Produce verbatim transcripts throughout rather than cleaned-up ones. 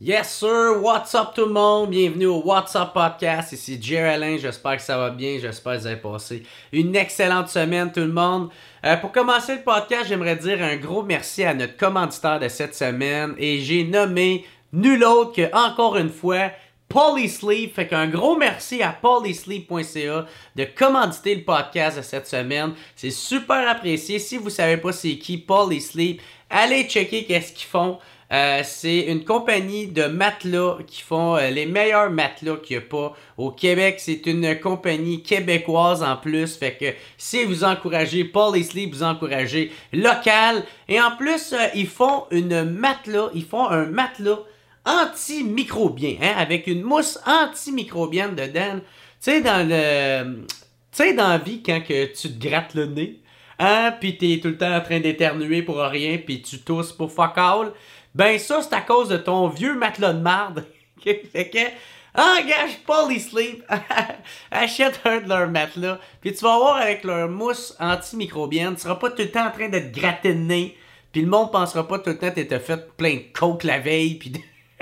Yes sir, what's up tout le monde, bienvenue au What's Up Podcast, ici Jerry Alain, j'espère que ça va bien, j'espère que vous avez passé une excellente semaine tout le monde. Euh, pour commencer le podcast, j'aimerais dire un gros merci à notre commanditaire de cette semaine et j'ai nommé nul autre que, encore une fois, Polysleep. Fait qu'un gros merci à polysleep point c a de commanditer le podcast de cette semaine. C'est super apprécié. Si vous savez pas c'est qui Polysleep, allez checker qu'est-ce qu'ils font. Euh, c'est une compagnie de matelas qui font euh, les meilleurs matelas qu'il n'y a pas au Québec. C'est une compagnie québécoise en plus. Fait que si vous encouragez Polysleep, vous encouragez local. Et en plus, euh, ils font une matelas, ils font un matelas antimicrobien, hein, avec une mousse antimicrobienne dedans. Tu sais, dans le... Tu sais, dans la vie, quand que tu te grattes le nez, hein, pis t'es tout le temps en train d'éternuer pour rien, pis tu tousses pour fuck all, ben ça, c'est à cause de ton vieux matelas de marde. Fait que, engage Polysleep, achète un de leurs matelas, pis tu vas voir avec leur mousse antimicrobienne, tu seras pas tout le temps en train de te gratter le nez, pis le monde pensera pas tout le temps que t'étais fait plein de coke la veille, pis de...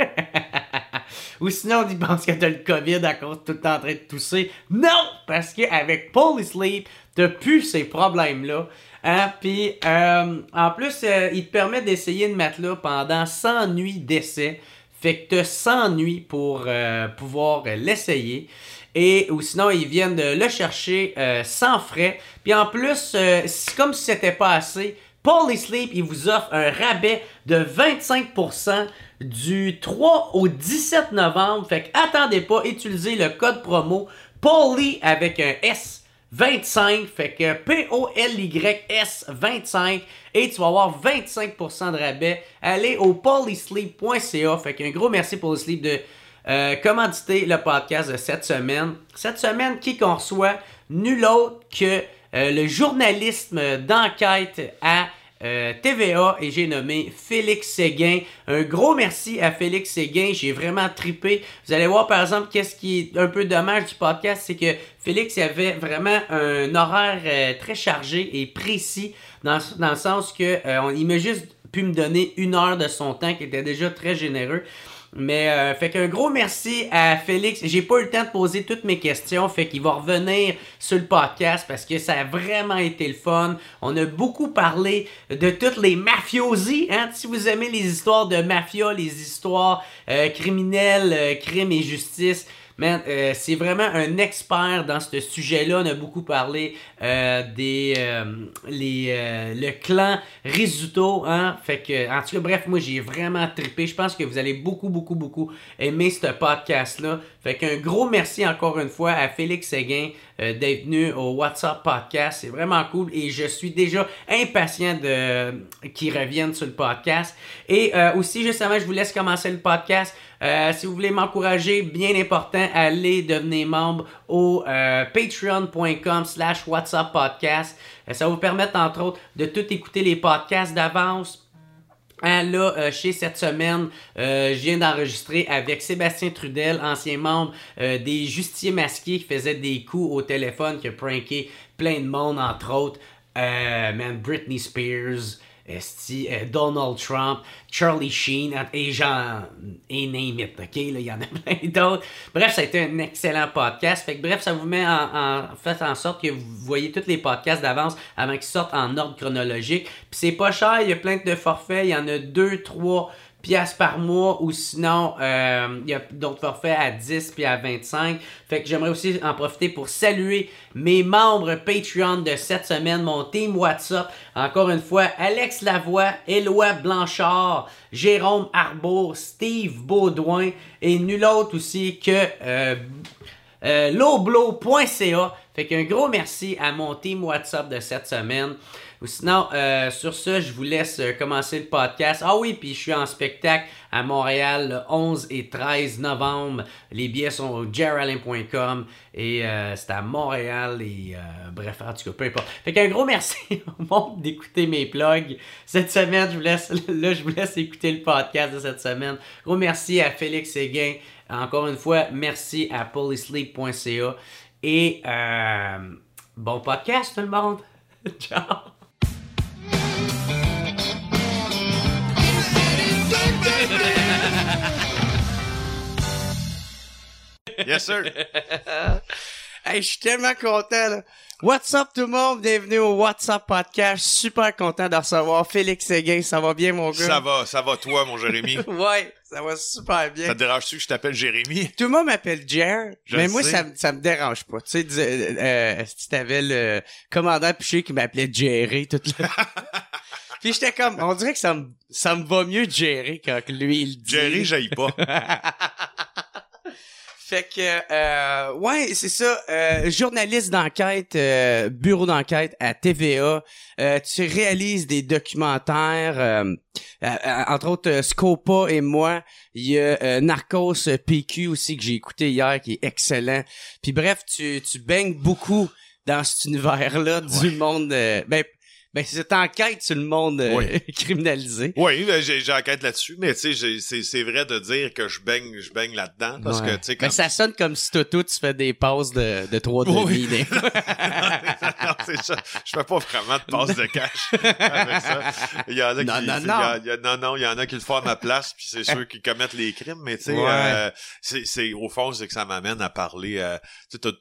Ou sinon, ils pensent que t'as le COVID à cause de tout le temps en train de tousser. Non! Parce qu'avec Polysleep, t'as plus ces problèmes-là. Hein? Puis, euh, en plus, euh, il te permet d'essayer une matelas pendant cent nuits d'essai. Fait que t'as cent nuits pour euh, pouvoir euh, l'essayer. Et ou sinon, ils viennent de le chercher euh, sans frais. Puis en plus, euh, c'est comme si c'était pas assez. Polysleep, il vous offre un rabais de vingt-cinq pour cent du trois au dix-sept novembre. Fait que attendez pas, utilisez le code promo Poly avec un S vingt-cinq. Fait que P O L Y S vingt-cinq et tu vas avoir vingt-cinq pour cent de rabais. Allez au polysleep point c a. Fait qu'un gros merci Polysleep de euh, commanditer le podcast de cette semaine. Cette semaine, qui qu'on reçoit? Nul autre que euh, le journalisme d'enquête à Euh, T V A et j'ai nommé Félix Séguin. Un gros merci à Félix Séguin, j'ai vraiment trippé. Vous allez voir par exemple qu'est-ce qui est un peu dommage du podcast, c'est que Félix avait vraiment un horaire euh, très chargé et précis dans, dans le sens que euh, on, il m'a juste pu me donner une heure de son temps qui était déjà très généreux. Mais euh, fait qu'un gros merci à Félix. J'ai pas eu le temps de poser toutes mes questions, fait qu'il va revenir sur le podcast parce que ça a vraiment été le fun. On a beaucoup parlé de toutes les mafiosi, hein. Si vous aimez les histoires de mafia, les histoires euh, criminelles, euh, crimes et justice, man, euh, c'est vraiment un expert dans ce sujet-là. On a beaucoup parlé euh, des euh, les euh, le clan Rizzuto, hein. Fait que, en tout cas, bref, moi j'ai vraiment trippé. Je pense que vous allez beaucoup, beaucoup, beaucoup aimer ce podcast-là. Fait qu'un gros merci encore une fois à Félix Séguin euh, d'être venu au What's Up Podcast. C'est vraiment cool et je suis déjà impatient de qu'il revienne sur le podcast. Et euh, aussi, justement, je vous laisse commencer le podcast. Euh, si vous voulez m'encourager, bien important, allez devenir membre au euh, patreon point com slash whatsapp podcast. Euh, ça va vous permettre, entre autres, de tout écouter les podcasts d'avance. Hein, là, euh, chez cette semaine, euh, je viens d'enregistrer avec Sébastien Trudel, ancien membre euh, des Justiers Masqués qui faisait des coups au téléphone, qui a pranké plein de monde, entre autres. Euh, man, Britney Spears... Esti, euh, Donald Trump, Charlie Sheen, et genre, et name it, ok, là, il y en a plein d'autres. Bref, ça a été un excellent podcast. Fait que bref, ça vous met en, en fait en sorte que vous voyez tous les podcasts d'avance avant qu'ils sortent en ordre chronologique. Puis c'est pas cher, il y a plein de forfaits, il y en a deux, trois piastres par mois ou sinon euh, il y a d'autres forfaits à dix puis à vingt-cinq. Fait que j'aimerais aussi en profiter pour saluer mes membres Patreon de cette semaine, mon team WhatsApp. Encore une fois, Alex Lavoie, Éloi Blanchard, Jérôme Arbour, Steve Baudouin et nul autre aussi que euh, euh, loblo point c a. Fait qu'un gros merci à mon team WhatsApp de cette semaine. Ou sinon, euh, sur ce, je vous laisse euh, commencer le podcast. Ah oui, puis je suis en spectacle à Montréal le onze et treize novembre. Les billets sont au jerry alain point com et euh, c'est à Montréal et euh, bref, en tout cas, peu importe. Fait qu'un gros merci au monde d'écouter mes plugs. Cette semaine, je vous laisse, là, je vous laisse écouter le podcast de cette semaine. Gros merci à Félix Séguin. Encore une fois, merci à polysleep point c a et euh, bon podcast tout le monde. Ciao. Yes, sir. Hey, je suis tellement content, là. What's up, tout le monde? Bienvenue au What's Up Podcast. Super content de recevoir Félix Séguin. Ça va bien, mon gars? Ça va, ça va toi, mon Jérémy? Ouais, ça va super bien. Ça te dérange-tu que je t'appelle Jérémy? Tout le monde m'appelle Jer, Je mais le moi, sais. ça, me- ça me dérange pas. Tu sais, dis- euh, si t'avais le commandant Piché qui m'appelait Jerry tout le Puis j'étais comme, on dirait que ça me, ça me va mieux de gérer quand que lui, il dit. Jerry, j'aille pas. Fait que, euh, ouais, c'est ça. Euh, journaliste d'enquête, euh, bureau d'enquête à T V A. Euh, tu réalises des documentaires, euh, euh, entre autres euh, Scopa et moi. Il y a euh, Narcos euh, P Q aussi que j'ai écouté hier, qui est excellent. Puis bref, tu, tu baignes beaucoup dans cet univers-là du Ouais. monde. Euh, ben, ben c'est enquête sur le monde euh, Oui. criminalisé. Oui, ben, j'ai, j'ai enquête là-dessus, mais tu sais, j'ai- c'est, c'est vrai de dire que je baigne, je baigne là-dedans, parce Ouais. que, tu sais, quand... Ben, ça sonne comme si Toto, tu fais des passes de, de trois demi. Oui. là. non, c'est ça. Je fais pas vraiment de passe de cash avec ça. Il y en a Non, qui, non, il y non. a- il y a- non, non, il y en a qui le font à ma place, puis c'est ceux qui commettent les crimes, mais tu sais, Ouais. euh, c'est, c'est, au fond, c'est que ça m'amène à parler, euh, tu sais, t'as,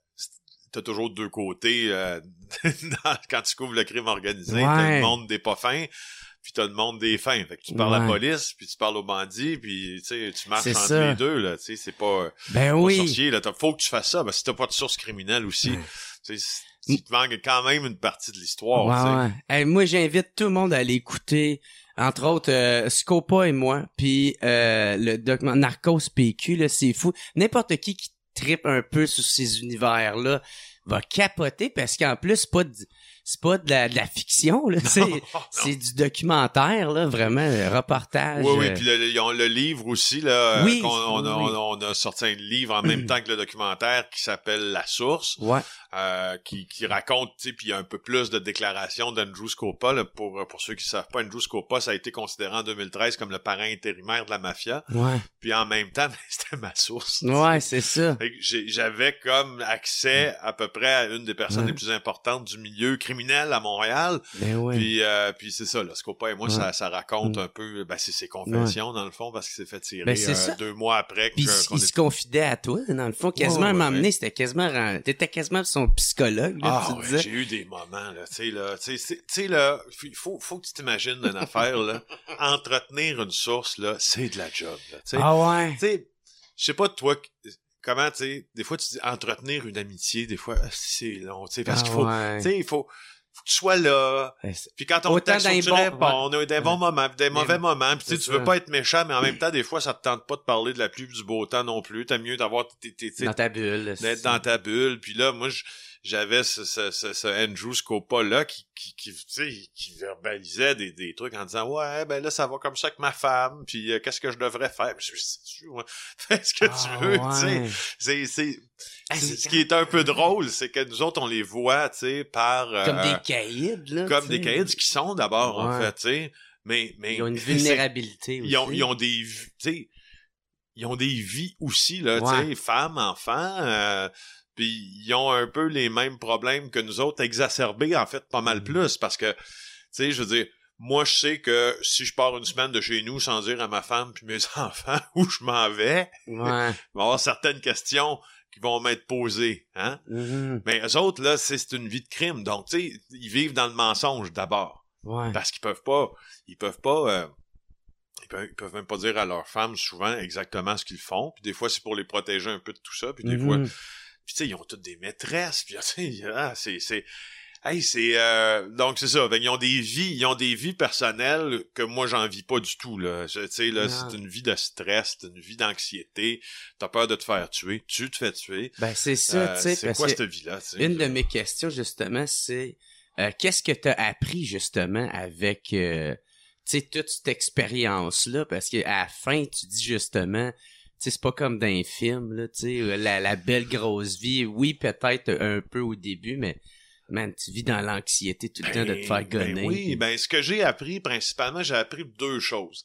t'as toujours deux côtés, euh, dans- quand tu couvres le crime organisé, Ouais. t'as le monde des pas fins, puis t'as le monde des fins. Fait que tu parles à la Ouais. police, puis tu parles aux bandits, puis tu sais, tu marches C'est entre ça. les deux, là, tu sais, c'est pas... Ben Pas oui. sorcier, là. T'as- faut que tu fasses ça. Ben, si t'as pas de source criminelle aussi, tu sais, si- tu te manques quand même une partie de l'histoire, tu sais. Ouais, ouais. Hey, moi, j'invite tout le monde à aller écouter, entre autres, euh, Scopa et moi, puis euh, le document Narcos P Q, là, c'est fou. N'importe qui qui trippe un peu sur ces univers-là va capoter, parce qu'en plus, c'est pas de, c'est pas de la, de la fiction, là, tu sais. Non, C'est du documentaire, là, vraiment, un reportage. Oui, oui, euh, puis le, ils ont le livre aussi, là, Oui, qu'on, on, a, oui. on, a, on a sorti un livre en même temps que le documentaire qui s'appelle La Source, Ouais. euh, qui, qui raconte, tu sais, puis il y a un peu plus de déclarations d'Andrew Scopa, là, pour, pour ceux qui savent pas, Andrew Scopa, ça a été considéré en deux mille treize comme le parrain intérimaire de la mafia, Ouais. puis en même temps, c'était ma source. Ouais, c'est ça. Fait que j'ai- j'avais comme accès à peu près à une des personnes Ouais. les plus importantes du milieu criminel à Montréal. Ben ouais. Puis, euh, puis c'est ça, là, Scopa et moi, Ouais. ça, ça raconte Mm. un peu, ben, c'est ses confessions, dans le fond, parce qu'il s'est fait tirer Ben, c'est euh, ça. deux mois après que, Puis qu'on il est- se confidait à toi, dans le fond, quasiment Ouais, à un moment ouais, donné, ouais. c'était quasiment, ren- t'étais quasiment son psychologue, là, Ah tu ouais, disais. j'ai eu des moments, là, tu sais, là, tu sais, c'est- tu sais, là, il faut, faut que tu t'imagines une affaire, là, entretenir une source, là, c'est de la job, là, tu sais. Ah ouais. Tu sais, je sais pas toi, comment, tu sais, des fois, tu dis entretenir une amitié, des fois, c'est long, tu sais, parce Ah qu'il faut, ouais. tu sais, il faut, faut que tu sois là. Ben, c'est- Puis quand on Autant texte, dans faut les que tu bons- réponds. On a eu des bons moments, puis des mauvais Mais- moments. Puis tu sais, c'est tu veux ça. pas être méchant, mais en même temps, des fois, ça te tente pas de parler de la pluie ou du beau temps non plus. T'as mieux d'avoir, t'es- t'es- t'es- dans ta bulle. là, d'être c'est- dans ta bulle. Puis là, moi, je- j'avais ce, ce, ce, ce Andrew Scopa-là qui, qui, qui, tu sais, qui verbalisait des, des trucs en disant, ouais, ben là, ça va comme ça avec ma femme, puis euh, qu'est-ce que je devrais faire? Puis je me suis dit, ouais, fais ce que Ah tu veux, tu sais. ouais. C'est, c'est, Ah, c'est- c'est ce qui est un peu drôle, c'est que nous autres, on les voit, tu sais, par... Comme euh, des caïds, là. comme tu des sais. caïds qui sont d'abord, en Ouais. fait, tu sais. Mais, mais. Ils ont une c'est- vulnérabilité aussi. Ils ont, ils ont des, vi- tu sais, ils ont des vies aussi, là, Ouais. tu sais, femmes, enfants, euh, puis ils ont un peu les mêmes problèmes que nous autres, exacerbés, en fait, pas mal Mm. plus, parce que, tu sais, je veux dire, moi, je sais que si je pars une semaine de chez nous sans dire à ma femme puis mes enfants où je m'en vais, Ouais. il va y avoir certaines questions qui vont m'être posées, hein. Mhm. Mais eux autres, là, c'est c'est une vie de crime, donc, tu sais, ils vivent dans le mensonge, d'abord. Ouais. Parce qu'ils peuvent pas, ils peuvent pas, euh, ils, peuvent, ils peuvent même pas dire à leurs femmes souvent exactement ce qu'ils font. Puis des fois, c'est pour les protéger un peu de tout ça. Puis des Mhm. fois, puis tu sais, ils ont toutes des maîtresses. Puis tu sais, ah, c'est, c'est, hey, c'est, euh, donc c'est ça. Fait, ils ont des vies, ils ont des vies personnelles que moi j'en vis pas du tout là. Je- Tu sais là, Non. c'est une vie de stress, c'est une vie d'anxiété. T'as peur de te faire tuer, tu te fais tuer. Ben, c'est ça, Euh, tu sais, c'est parce quoi que cette vie-là, tu sais? une de mes questions, justement, c'est euh, qu'est-ce que t'as appris, justement, avec, euh, tu sais, toute cette expérience-là? Parce qu'à la fin, tu dis, justement, tu sais, c'est pas comme dans un film, là, tu sais, la, la belle grosse vie. Oui, peut-être un peu au début, mais, man, tu vis dans l'anxiété tout le temps de te faire Ben gonner. oui, ben ce que j'ai appris, principalement, j'ai appris deux choses.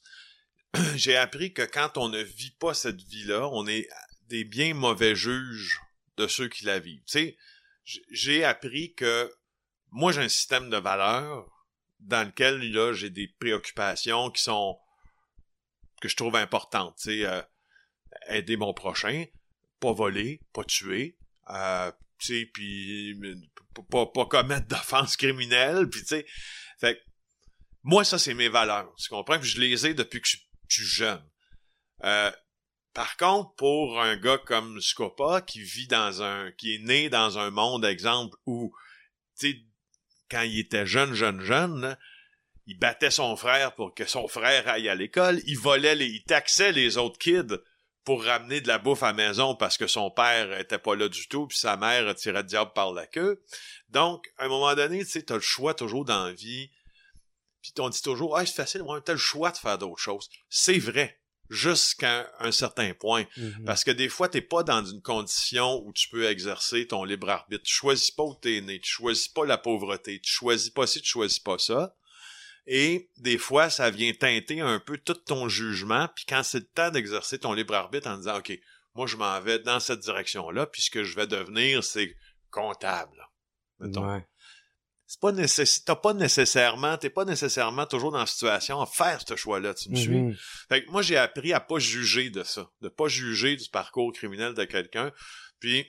J'ai appris que quand on ne vit pas cette vie-là, on est des bien mauvais juges de ceux qui la vivent. Tu sais, j- j'ai appris que moi, j'ai un système de valeurs dans lequel, là, j'ai des préoccupations qui sont que je trouve importantes. Tu sais, euh, aider mon prochain, pas voler, pas tuer, euh, tu sais, puis pas, pas commettre d'offenses criminelles, puis tu sais, fait moi, ça, c'est mes valeurs, tu comprends? Puis je les ai depuis que je suis jeune. Euh, par contre, pour un gars comme Scopa, qui vit dans un, qui est né dans un monde, exemple, où, tu sais, quand il était jeune, jeune, jeune, là, il battait son frère pour que son frère aille à l'école, il volait les, il taxait les autres kids pour ramener de la bouffe à la maison parce que son père était pas là du tout, puis sa mère tirait le diable par la queue. Donc, à un moment donné, tu sais, t'as le choix toujours dans la vie. Puis on dit toujours, ah, c'est facile, on a le choix de faire d'autres choses. C'est vrai, jusqu'à un certain point. Mm-hmm. Parce que des fois, t'es pas dans une condition où tu peux exercer ton libre arbitre. Tu choisis pas où t'es né, tu choisis pas la pauvreté, tu choisis pas ci, tu choisis pas ça. Et des fois, ça vient teinter un peu tout ton jugement. Puis quand c'est le temps d'exercer ton libre arbitre en disant, OK, moi, je m'en vais dans cette direction-là, puis ce que je vais devenir, c'est comptable. Mettons. Ouais. C'est pas nécessaire, t'as pas nécessairement, t'es pas nécessairement toujours dans la situation à faire ce choix-là, tu me mm-hmm. suis? Fait que moi, j'ai appris à pas juger de ça, de pas juger du parcours criminel de quelqu'un, puis,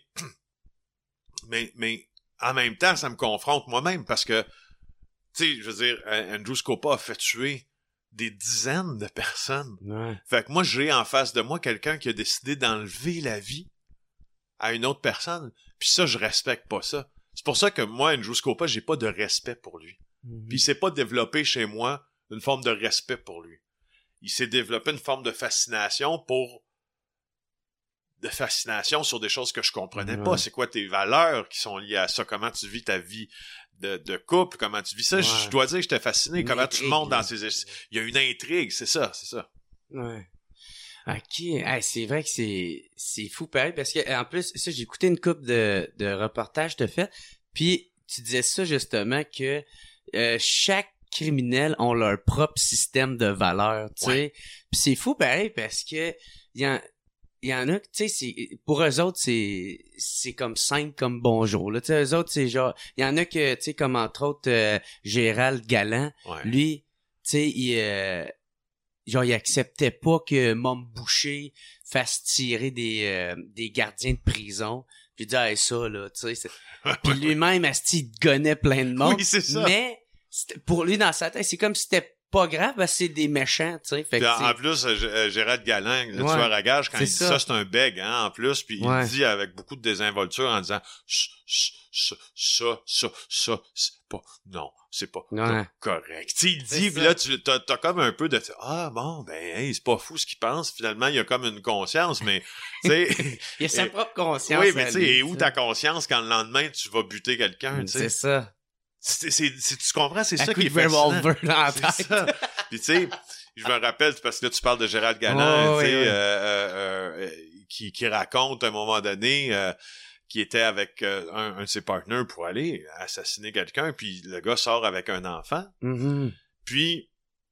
mais, mais, en même temps, ça me confronte moi-même, parce que, tu sais, je veux dire, Andrew Scopa a fait tuer des dizaines de personnes. Ouais. Fait que moi, j'ai en face de moi quelqu'un qui a décidé d'enlever la vie à une autre personne, puis ça, je respecte pas ça. C'est pour ça que moi, Andrew Scopa, j'ai pas de respect pour lui. Mm-hmm. Puis il s'est pas développé chez moi une forme de respect pour lui. Il s'est développé une forme de fascination pour... de fascination sur des choses que je comprenais ouais. pas. C'est quoi tes valeurs qui sont liées à ça? Comment tu vis ta vie de, de couple? Comment tu vis ça? Ouais. Je, je dois dire que j'étais fasciné. Une Comment intrigue, tu montes dans ces... Il y a une intrigue, c'est ça, c'est ça. Ouais. Ok, hey, c'est vrai que c'est c'est fou pareil parce que en plus ça j'ai écouté une couple de de reportages de fait, puis tu disais ça justement que euh, chaque criminel ont leur propre système de valeurs, tu sais. Ouais. Puis c'est fou pareil parce que il y en il y en a, tu sais, c'est pour eux autres c'est c'est comme simple comme bonjour là, tu sais, eux autres c'est genre il y en a que tu sais comme entre autres euh, Gérald Galland, ouais. lui, tu sais il euh, genre, il acceptait pas que Mom Boucher fasse tirer des euh, des gardiens de prison. Puis il dit, hey, ça, là, tu sais. Puis lui-même, asti, il gonnait plein de monde. Oui, c'est ça. Mais, pour lui, dans sa tête, c'est comme si c'était pas grave, parce que c'est des méchants, tu sais. Fait que, en, en plus, euh, Gérald Galland, le ouais, tueur à gages, quand il dit ça, ça c'est un beg, hein, en plus. Puis ouais. il dit avec beaucoup de désinvolture en disant, ça, ça, ça, ça, c'est pas, non. C'est pas, ouais. pas correct. Tu sais, il dit, pis là, tu t'as, t'as comme un peu de, ah bon, ben, hey, c'est pas fou ce qu'il pense. Finalement, il y a comme une conscience, mais, tu sais. il a sa propre conscience. Oui, mais tu sais, et où ta conscience quand le lendemain, tu vas buter quelqu'un, tu sais. C'est ça. C'est, c'est, c'est, tu comprends, c'est à ça qui est fascinant. Revolver dans la tête. C'est ça. Puis tu sais, je me rappelle, parce que là, tu parles de Gérald Galland, oh, tu sais, oui, oui. euh, euh, euh, qui, qui raconte à un moment donné, euh, qui était avec euh, un, un de ses partenaires pour aller assassiner quelqu'un, puis le gars sort avec un enfant, mm-hmm. puis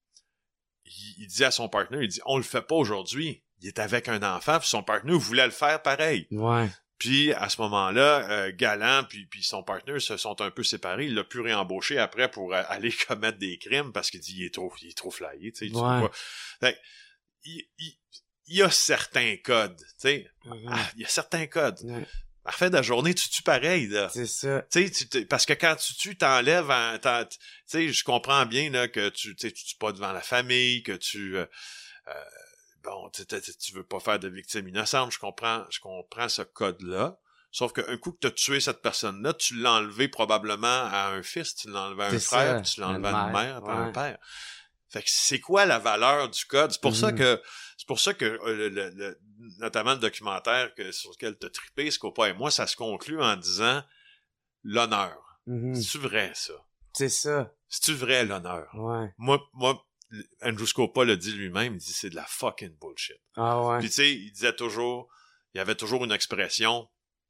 il, il dit à son partenaire, il dit, on le fait pas aujourd'hui. Il est avec un enfant, puis son partenaire voulait le faire pareil. Ouais. Puis à ce moment-là, euh, Galland puis, puis son partenaire se sont un peu séparés. Il l'a pu réembaucher après pour euh, aller commettre des crimes parce qu'il dit il est trop, il est trop flyé, tu sais. Ouais. Tu fait, il, il, il y a certains codes, tu sais. Mm-hmm. Ah, il y a certains codes. Ouais. À la fin de la journée, tu tues pareil, là. C'est ça. Tu sais, parce que quand tu tues, t'enlèves, tu sais, je comprends bien, là, que tu, tu tues pas devant la famille, que tu, euh, euh, bon, tu, tu, tu veux pas faire de victimes innocentes, je comprends, je comprends ce code-là. Sauf qu'un coup que t'as tué cette personne-là, tu l'as enlevé probablement à un fils, tu l'as enlevé à un c'est frère, ça, puis tu l'as enlevé à une mère, puis ouais. à un père. Fait que c'est quoi la valeur du code? C'est pour mmh. ça que c'est pour ça que euh, le, le, le, notamment le documentaire que, sur lequel t'as trippé, Scopa et moi, ça se conclut en disant l'honneur. Mmh. C'est-tu vrai, ça? C'est ça. C'est-tu vrai, l'honneur? Ouais. Moi, moi, Andrew Scopa l'a dit lui-même, il dit c'est de la fucking bullshit. Ah ouais. Puis tu sais, il disait toujours, il y avait toujours une expression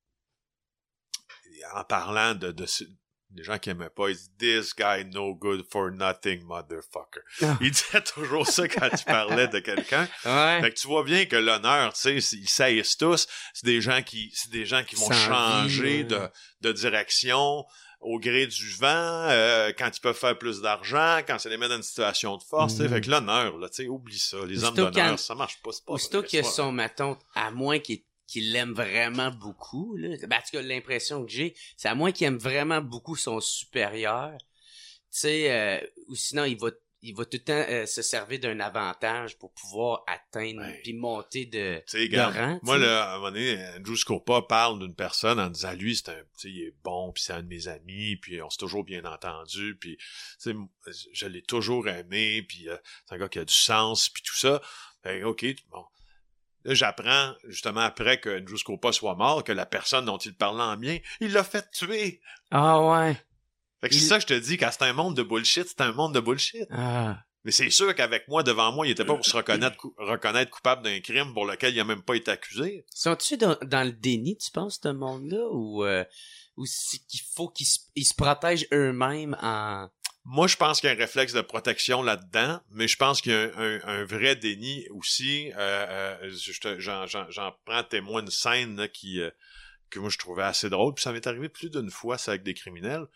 en parlant de, de, de des gens qui aimaient pas, ils disent « This guy no good for nothing, motherfucker. Oh. » Il disait toujours ça quand il parlait de quelqu'un. Ouais. Fait que tu vois bien que l'honneur, tu sais, ils saillissent tous. C'est des gens qui, c'est des gens qui vont Sans changer vie, ouais. de, de direction au gré du vent, euh, quand ils peuvent faire plus d'argent, quand ça les met dans une situation de force, mm-hmm. tu sais. Fait que l'honneur, là, tu sais, oublie ça. Les aussitôt hommes d'honneur, ça marche pas, c'est pas aussitôt qu'ils sont, mettons, à moins qu'ils qu'il l'aime vraiment beaucoup, là. Ben, en tout cas, l'impression que j'ai, c'est à moins qu'il aime vraiment beaucoup son supérieur, tu sais, euh, ou sinon, il va, il va tout le temps euh, se servir d'un avantage pour pouvoir atteindre, Ouais. puis monter de, T'sais, de regarde, rang. moi, t'sais. là, à un moment donné, Andrew Scopa parle d'une personne en disant, lui, c'est un, tu sais, il est bon, puis c'est un de mes amis, puis on s'est toujours bien entendu, puis, tu sais, je l'ai toujours aimé, puis euh, c'est un gars qui a du sens, puis tout ça. Fait, OK, bon. Là, j'apprends, justement, après que Andrew Scopa soit mort, que la personne dont il parlait en bien, il l'a fait tuer. Ah ouais. Fait que Il- c'est ça que je te dis, quand c'est un monde de bullshit, c'est un monde de bullshit. Ah. Mais c'est sûr qu'avec moi, devant moi, il était pas pour se reconnaître, cou- reconnaître coupable d'un crime pour lequel il a même pas été accusé. Sont-tu dans, dans le déni, tu penses, ce monde-là, ou, euh, ou c'est qu'il faut qu'ils se, ils se protègent eux-mêmes en... Moi, je pense qu'il y a un réflexe de protection là-dedans, mais je pense qu'il y a un, un, un vrai déni aussi. Euh, euh, je te- j'en, j'en, j'en prends témoin une scène là, qui euh, que moi je trouvais assez drôle, puis ça m'est arrivé plus d'une fois, c'est avec des criminels,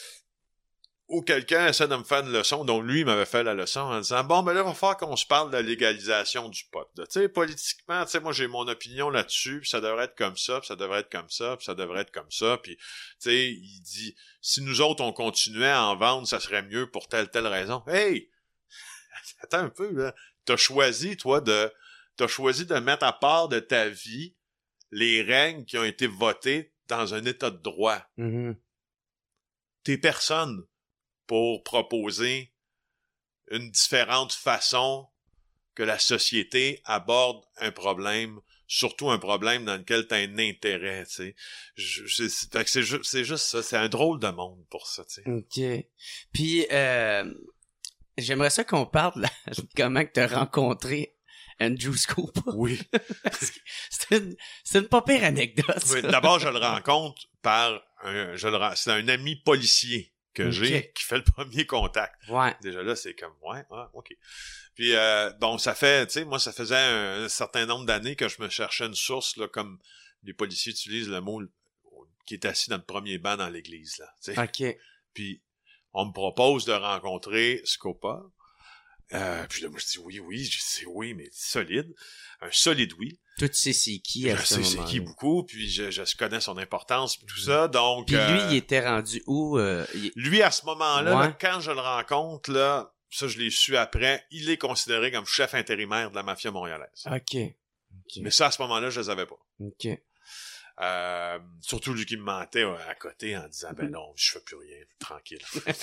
où quelqu'un essaie de me faire une leçon, dont lui m'avait fait la leçon en disant « Bon, ben là, il va falloir qu'on se parle de la légalisation du pot. » Tu sais, politiquement, tu sais, moi, j'ai mon opinion là-dessus, puis ça devrait être comme ça, puis ça devrait être comme ça, puis ça devrait être comme ça, puis, tu sais, il dit « Si nous autres, on continuait à en vendre, ça serait mieux pour telle, telle raison. » Hey! Attends un peu, là. T'as choisi, toi, de... T'as choisi de mettre à part de ta vie les règles qui ont été votées dans un état de droit. Mm-hmm. T'es personne pour proposer une différente façon que la société aborde un problème, surtout un problème dans lequel tu as un intérêt, tu sais. Je- je- C'est fait que c'est ju- c'est juste ça, c'est un drôle de monde pour ça, tu sais. OK. Puis, euh, j'aimerais ça qu'on parle de la- comment que t'as rencontré Andrew Scopa. Oui. Parce que c'est une, c'est une pas pire anecdote. Oui, ça. d'abord, je le rencontre par un, je le ren- c'est un ami policier que Ok. j'ai qui fait le premier contact. Ouais. Déjà là, c'est comme, ouais, ah, OK. Puis, euh, bon, ça fait, tu sais, moi, ça faisait un, un certain nombre d'années que je me cherchais une source, là, comme les policiers utilisent le mot qui est assis dans le premier banc dans l'église, là, tu sais. OK. Puis, on me propose de rencontrer Scopa. Euh, puis là, moi, je dis oui, oui, je dis oui, mais solide. Un solide oui. Toi, tu sais c'est qui à Je ce sais c'est moment-là. qui beaucoup, puis je, je connais son importance, puis tout ça, donc... Puis lui, euh, il était rendu où? Euh, il- lui, à ce moment-là, Ouais. là, quand je le rencontre, là, ça, je l'ai su après, il est considéré comme chef intérimaire de la mafia montréalaise. OK. OK. Mais ça, à ce moment-là, je le savais pas. OK. Euh, surtout lui qui me mentait euh, à côté en disant, ben non, je fais plus rien, tranquille.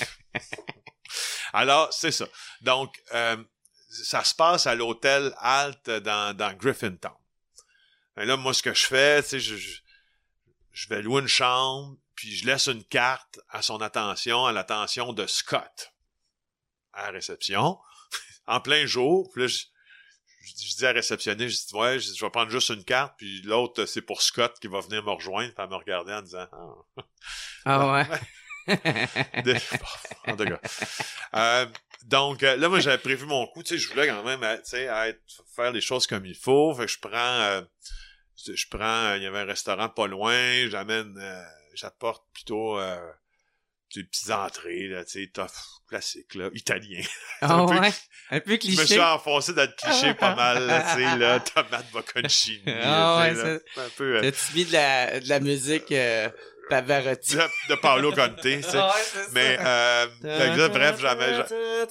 Alors, c'est ça. Donc, euh, ça se passe à l'hôtel Alt dans, dans Griffintown. Et là, moi, ce que je fais, tu sais, je, je, je vais louer une chambre, puis je laisse une carte à son attention, à l'attention de Scott, à la réception, en plein jour. Puis là, je, je, je dis à la réceptionniste, je dis, ouais, je, dis, je vais prendre juste une carte, puis l'autre, c'est pour Scott qui va venir me rejoindre, puis elle me regarder en disant, ah. Ah ouais? De... En tout cas. Euh, donc, euh, là, moi, j'avais prévu mon coup. Tu sais, je voulais quand même, euh, tu sais, être, faire les choses comme il faut. Fait que je prends, euh, je prends, euh, il y avait un restaurant pas loin. J'amène, euh, j'apporte plutôt euh, des petites entrées, là, tu sais, tough, classique, là, italien. Ah un peu- ouais? Un peu Je me cliché. suis enfoncé dans le cliché pas mal, là, tu sais, là, tomate bocconcini. Ah tu sais, ouais, là, un peu... euh, T'as-tu mis de la, de la musique euh, Pavarotti? de, de Paolo Conte, tu sais. Ah ouais, c'est Mais, ça. euh, fait que là, bref, jamais...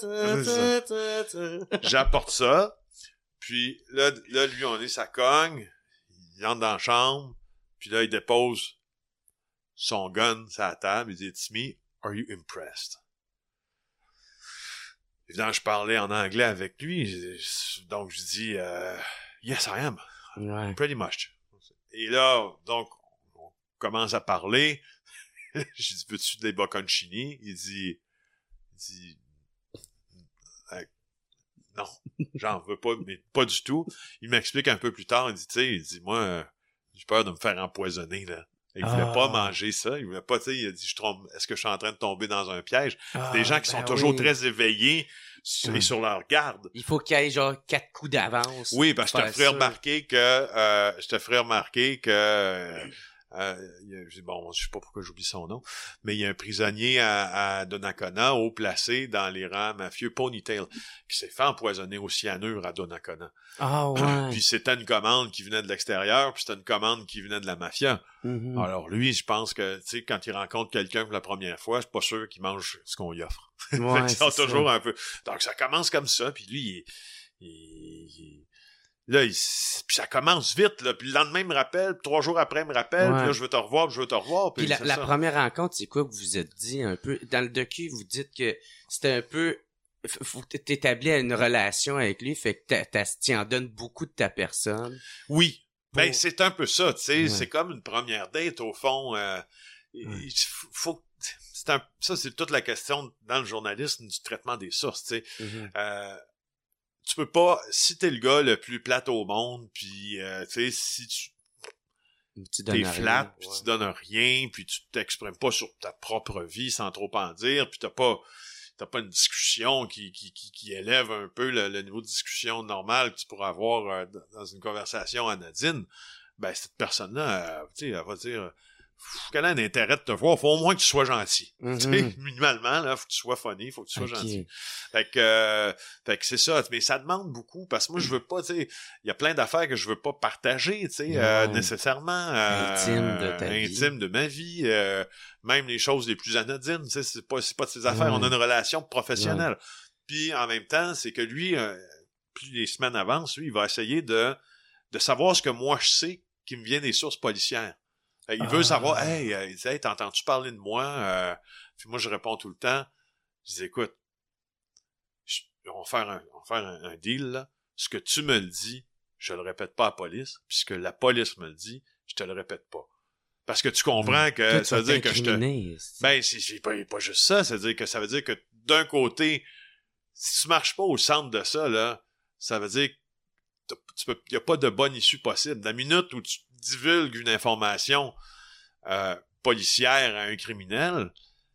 J'apporte ça, puis là, là, lui, on est, ça cogne, il entre dans la chambre, puis là, il dépose son gun sur la table, il dit « Timmy, are you impressed? » Évidemment, je parlais en anglais avec lui, donc je dis euh, « Yes, I am, Ouais. pretty much. » Et là, donc, on commence à parler, j'ai dit « Veux-tu des bocconcini? » Il dit, il dit euh, non, j'en veux pas, mais pas du tout. Il m'explique un peu plus tard, il dit, tu sais, il dit, moi, euh, j'ai peur de me faire empoisonner, là. Il voulait Ah. pas manger ça, il voulait pas, tu sais, il a dit, je trompe, est-ce que je suis en train de tomber dans un piège? Ah, Des gens qui ben sont toujours oui. très éveillés sur- et Mm. sur leur garde. Il faut qu'il y ait genre quatre coups d'avance. Oui, parce que je te Faire ferai ça. remarquer que, euh, je te ferai remarquer que, euh, Euh, il y a, bon, je sais pas pourquoi j'oublie son nom, mais il y a un prisonnier à, à Donnacona, haut placé dans les rangs mafieux, Ponytail, qui s'est fait empoisonner au cyanure à Donnacona. Ah ouais. Puis c'était une commande qui venait de l'extérieur, puis c'était une commande qui venait de la mafia. Mm-hmm. Alors lui, je pense que, tu sais, quand il rencontre quelqu'un pour la première fois, c'est pas sûr qu'il mange ce qu'on lui offre. Ouais, Ils sont c'est toujours ça. un peu... Donc ça commence comme ça, puis lui, il, il, il là, il, puis ça commence vite, là, puis le lendemain, il me rappelle, puis trois jours après, il me rappelle, Ouais. puis là, je veux te revoir, puis je veux te revoir, puis, Puis la, c'est la ça. première rencontre, c'est quoi que vous vous êtes dit un peu? Dans le docu, vous dites que c'était un peu... f- Faut que t'établis une relation avec lui, fait que t'as- t'as- tu en donnes beaucoup de ta personne. Oui, ben Pour- c'est un peu ça, tu sais, Ouais. c'est comme une première date, au fond. Euh, Ouais. il faut, c'est un, ça, c'est toute la question dans le journalisme du traitement des sources, tu sais. Mhm. Euh, tu peux pas, si t'es le gars le plus plate au monde, puis euh, tu sais, si tu Tu donnes t'es rien, flat, puis ouais. tu donnes rien, puis tu t'exprimes pas sur ta propre vie sans trop en dire, puis t'as pas t'as pas une discussion qui qui qui, qui élève un peu le, le niveau de discussion normal que tu pourras avoir euh, dans une conversation anodine, ben cette personne-là, euh, tu sais, elle va dire qu'elle a un intérêt de te voir, faut au moins que tu sois gentil. Mhm. Tu sais, minimalement, là, faut que tu sois funny, faut que tu sois Ok. gentil. Fait que, euh, fait que c'est ça, mais ça demande beaucoup, parce que moi, je veux pas, tu sais, il y a plein d'affaires que je veux pas partager, tu sais, euh, Ouais. nécessairement. Euh, Intime de ta vie. Intime de ma vie, euh, même les choses les plus anodines, tu sais, c'est pas, c'est pas de ses affaires, Ouais. on a une relation professionnelle. Puis, en même temps, c'est que lui, euh, plus les semaines avancent, lui, il va essayer de, de savoir ce que moi je sais qui me vient des sources policières. Euh, Il Ah. veut savoir, hey, euh, il dit, hey, t'entends-tu parler de moi? Euh, puis moi, je réponds tout le temps. Je dis, écoute, je- on va faire un, on va faire un, un deal, là. Ce que tu me le dis, je le répète pas à la police. Puis ce que la police me le dit, je te le répète pas. Parce que tu comprends que Toi, tu ça veut vas dire que je te... t'incriminer, c'est- Ben, c'est, c'est pas, pas juste ça. Ça veut dire que ça veut dire que d'un côté, si tu marches pas au centre de ça, là, ça veut dire que t'as- tu peux, y a pas de bonne issue possible. La minute où tu divulgues une information euh, policière à un criminel,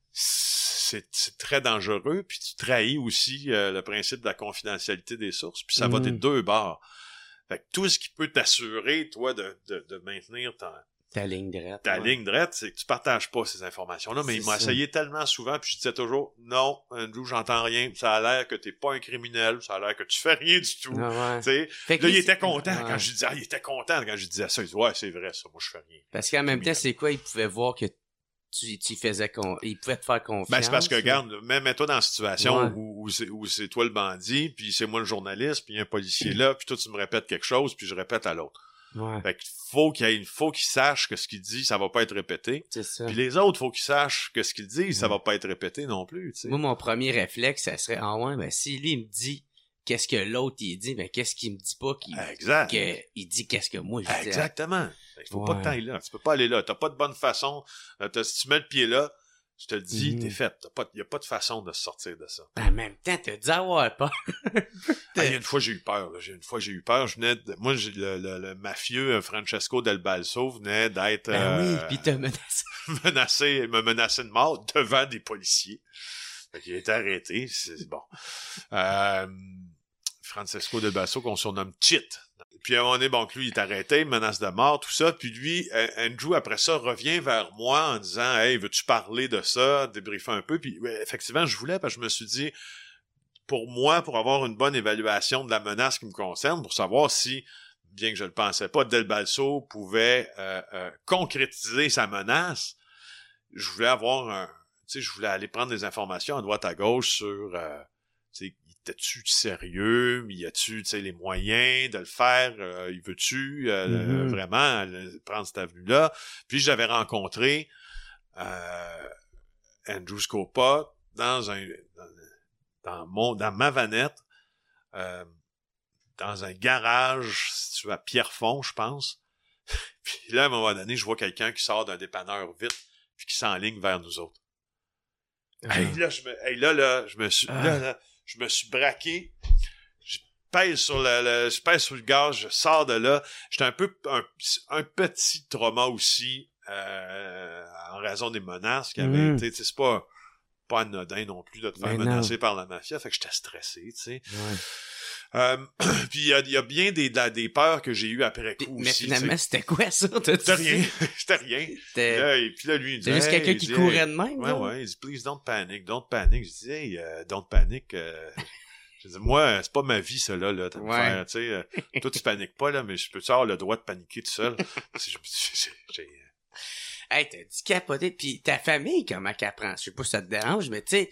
c'est, c'est très dangereux, puis tu trahis aussi euh, le principe de la confidentialité des sources, puis ça va Mhm. des deux bords. Fait que tout ce qui peut t'assurer, toi, de, de, de maintenir ta, ta ligne droite. ta ouais. ligne droite, c'est que tu partages pas ces informations-là, mais C'est il m'a ça. essayé tellement souvent, puis je disais toujours, non, Andrew, j'entends rien, ça a l'air que t'es pas un criminel, ça a l'air que tu fais rien du tout, Ah ouais. tu sais. Fait que Là, lui, il était c'est- content ouais. quand je disais, ah, il était content quand je disais ça, il dit, ouais, c'est vrai, ça, moi, je fais rien. Parce qu'en même temps, criminel. c'est quoi? Il pouvait voir que tu, tu faisais con... Il pouvait te faire confiance. Ben, c'est parce que, là. regarde, même mets-toi dans une situation Ouais. où, où, c'est, où c'est toi le bandit, puis c'est moi le journaliste, puis il y a un policier là, puis toi, tu me répètes quelque chose, puis je répète à l'autre. Ouais, Fait qu'il faut qu'il y ait une, faut qu'il sache que ce qu'il dit, ça va pas être répété. c'est ça. Puis les autres, faut qu'ils sachent que ce qu'ils disent, ça Ouais. va pas être répété non plus, tu sais. Moi, mon premier réflexe, ça serait, ah ouais, ben, si lui, il me dit qu'est-ce que l'autre, il dit, ben, qu'est-ce qu'il me dit pas qu'il, Exact. que, il dit qu'est-ce que moi, je dis. Exactement. Fait qu'il faut pas Ouais. que t'ailles là. Tu peux pas aller là. T'as pas de bonne façon. Euh, t'as- si tu mets le pied là, je te le dis, Mhm. t'es fait. T'as pas, y a pas de façon de se sortir de ça. En même temps, t'as dit avoir peur. Ah, il y a une fois, j'ai eu peur. Là. J'ai une fois, j'ai eu peur. Je venais de... Moi, j'ai le, le, le mafieux euh, Francesco Del Balso venait d'être Ben euh, oui, pis t'as menacé. menacé, me menaçait de mort devant des policiers. Fait qu'il a été arrêté. C'est bon. Euh, Francesco Del Balso, qu'on surnomme Cheat. Puis à un moment donné, bon, que lui, il est arrêté, menace de mort, tout ça. Puis lui, euh, Andrew, après ça, revient vers moi en disant, hey, veux-tu parler de ça, débriefer un peu. Puis ouais, effectivement, je voulais, parce que je me suis dit, pour moi, pour avoir une bonne évaluation de la menace qui me concerne, pour savoir si, bien que je le pensais pas, Del Balso pouvait euh, euh, concrétiser sa menace, je voulais avoir un, tu sais, je voulais aller prendre des informations à droite à gauche sur, euh, tu sais, était-tu sérieux, y a-tu, tu sais, les moyens de le faire, euh, il veut-tu euh, Mm-hmm. vraiment euh, prendre cette avenue-là. Puis j'avais rencontré euh, Andrew Scopa dans un dans, dans mon dans ma vanette, euh, dans un garage situé à Pierrefonds, je pense. Puis là, à un moment donné, je vois quelqu'un qui sort d'un dépanneur vite puis qui s'enligne vers nous autres. Ah. Hey, là, je me, hey, là, là, je me suis, Ah. là, là, je me suis braqué. Je pèse sur le, le- je pèse sur le gaz, je sors de là. J'étais un peu, un, un petit trauma aussi, euh, en raison des menaces qui avaient Mm. été, tu sais, c'est pas, pas anodin non plus de te faire Mais non. menacer par la mafia. Fait que j'étais stressé, tu sais. Ouais. Euh, puis il y a, y a bien des, de, des peurs que j'ai eues après coup Mais aussi. finalement, t'sais. c'était quoi ça? C'était rien. C'était rien. C'était Puis là, et puis là, lui, il dit, c'est juste hey, quelqu'un il qui dit, courait hey, de même. ouais, là? ouais. Il dit, please don't panic, don't panic. Je dis, hey, uh, don't panic. Euh, je dis, moi, c'est pas ma vie, ça, là. là Ouais. faire, tu sais, euh, toi, tu paniques pas, là, mais je peux-tu avoir le droit de paniquer tout seul? j'ai, j'ai, j'ai... Hey, t'as dit capoté. Puis ta famille, comment qu'elle prend? Je sais pas si ça te dérange, mais tu sais,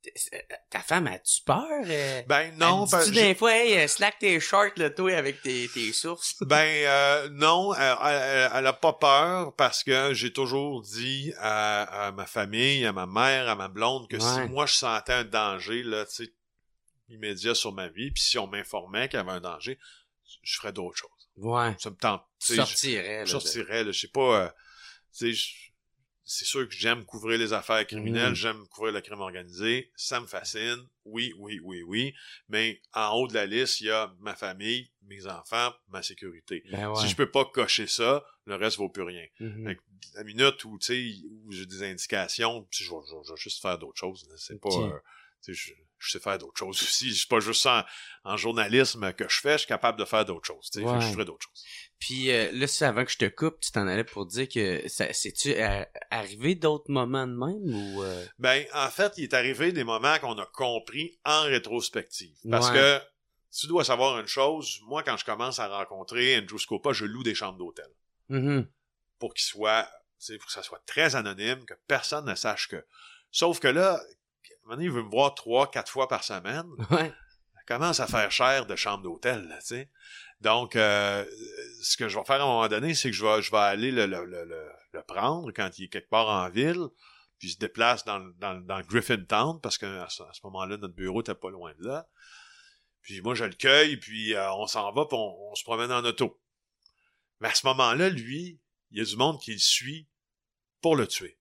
ta femme, as-tu peur? Euh, Ben non, elle ben, dit-tu des fois, hey, slack tes shorts, là, toi, avec tes, tes sources? Ben euh, non, elle, elle, elle a pas peur parce que j'ai toujours dit à, à ma famille, à ma mère, à ma blonde que Ouais. si moi je sentais un danger là, tu sais, immédiat sur ma vie, puis si on m'informait qu'il y avait un danger, je ferais d'autres choses. Ouais. Ça me tente. Tu sortirais, là. Je sortirais, là, je sais pas. Euh, tu sais, je- c'est sûr que j'aime couvrir les affaires criminelles, Mhm. j'aime couvrir le crime organisé, ça me fascine, oui, oui, oui, oui, mais en haut de la liste, il y a ma famille, mes enfants, ma sécurité. Ben ouais. Si je peux pas cocher ça, le reste vaut plus rien. Mhm. Fait que la minute où, tu sais, où j'ai des indications, puis je vais, je vais- je vais juste faire d'autres choses, là. C'est pas... Ok. euh, tu sais, je, je sais faire d'autres choses aussi. C'est pas juste ça en, en journalisme que je fais, je suis capable de faire d'autres choses, tu sais, Ouais. fait que je ferai d'autres choses. Puis euh, là, c'est avant que je te coupe, tu t'en allais pour dire que ça, c'est-tu euh, arrivé d'autres moments de même ou... Euh... Ben, en fait, il est arrivé des moments qu'on a compris en rétrospective. Parce Ouais. que, tu dois savoir une chose, moi, quand je commence à rencontrer Andrew Scopa, je loue des chambres d'hôtel. Mhm. Pour qu'il soit, tu sais, pour que ça soit très anonyme, que personne ne sache que. Sauf que là, à un moment donné, il veut me voir trois, quatre fois par semaine. Ouais. Ça commence à faire cher de chambre d'hôtel, là, tu sais. Donc, euh, ce que je vais faire à un moment donné, c'est que je vais, je vais aller le, le, le, le, le prendre quand il est quelque part en ville, puis il se déplace dans, dans, dans Griffintown, parce qu'à ce, à ce moment-là, notre bureau était pas loin de là. Puis moi, je le cueille, puis euh, on s'en va, puis on, on se promène en auto. Mais à ce moment-là, lui, il y a du monde qui le suit pour le tuer.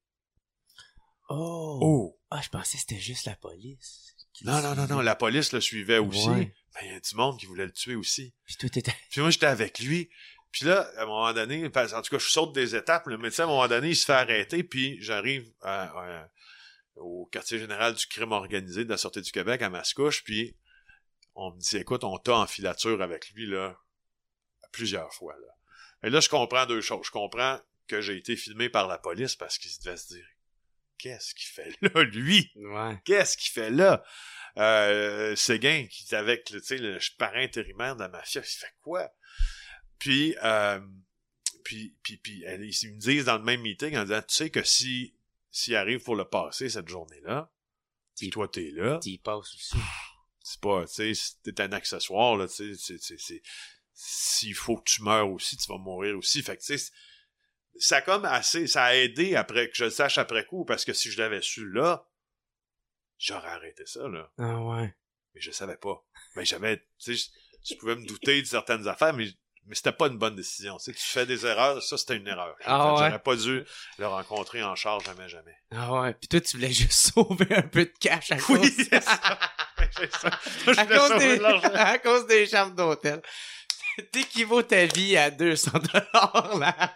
Oh. Oh! Ah, je pensais que c'était juste la police. qui Non, le non, non, suivait. non, la police le suivait aussi. Ouais. Mais il y a du monde qui voulait le tuer aussi. Puis toi, t'étais... Puis moi, j'étais avec lui. Puis là, à un moment donné, parce- en tout cas, je saute des étapes. Le médecin, à un moment donné, il se fait arrêter. Puis j'arrive à- à- au quartier général du crime organisé de la Sûreté du Québec, à Mascouche. Puis on me dit, écoute, on t'a en filature avec lui, là, plusieurs fois, là. Et là, je comprends deux choses. Je comprends que j'ai été filmé par la police parce qu'il se devait se dire, qu'est-ce qu'il fait là, lui? Ouais. Qu'est-ce qu'il fait là? Euh, Séguin, qui est avec, tu sais, le parrain intérimaire de la mafia, il fait quoi? Puis, euh, puis, puis, puis, elle- ils me disent dans le même meeting en disant, tu sais que si, s'il arrive pour le passer cette journée-là, puis toi t'es là, Tu y passes aussi. c'est pas, tu sais, t'es un accessoire, là, tu sais, c'est, c'est, c'est, s'il faut que tu meurs aussi, tu vas mourir aussi. Fait que, tu sais, ça a comme assez, ça a aidé après, que je le sache après coup, parce que si je l'avais su là, j'aurais arrêté ça, là. Ah ouais. Mais je savais pas. Mais j'avais, tu sais, je, je pouvais me douter de certaines affaires, mais, mais c'était pas une bonne décision. Tu sais, tu fais des erreurs, ça c'était une erreur. Ah En fait, ouais? J'aurais pas dû le rencontrer en charge, jamais, jamais. Ah ouais. Puis toi, tu voulais juste sauver un peu de cash à Oui, cause... c'est ça. C'est ça. Je à, voulais cause sauver des... de l'argent. à cause des chambres d'hôtel. T'équivaut ta vie à deux cents dollars là.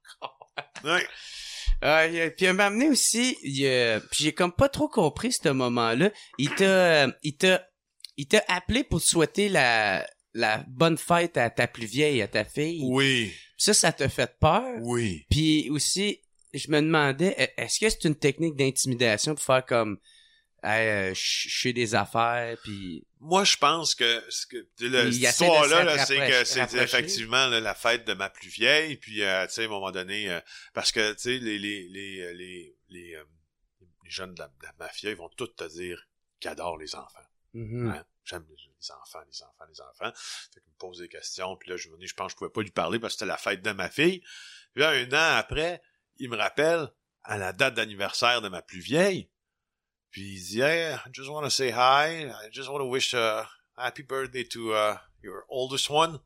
Ouais. Ah, il a- puis il m'a amené aussi, il a- puis j'ai comme pas trop compris ce moment-là. Il t'a, euh, il t'a, il t'a appelé pour te souhaiter la, la bonne fête à ta plus vieille, à ta fille. Oui, Ça, ça t'a fait peur. oui. Puis aussi, je me demandais, e- est-ce que c'est une technique d'intimidation pour faire comme, hey, euh, je je sais des affaires, puis Moi, je pense que, ce que le, Il cette essaie de histoire-là, se là, c'est rapprocher- que c'est rapprocher. effectivement là, la fête de ma plus vieille, puis euh, tu sais, à un moment donné, euh, parce que tu sais, les les les euh, les les, euh, les jeunes de la, de la mafia, ils vont tous te dire qu'ils adorent les enfants. Mhm. Hein? J'aime les, les enfants, les enfants, les enfants. Fait qu'ils me posent des questions, puis là, je me dis, je pense que je pouvais pas lui parler parce que c'était la fête de ma fille. Puis là, un an après, il me rappelle à la date d'anniversaire de ma plus vieille. Puis il dit, hey, I just want to say hi. I just want to wish a happy birthday to uh, your oldest one.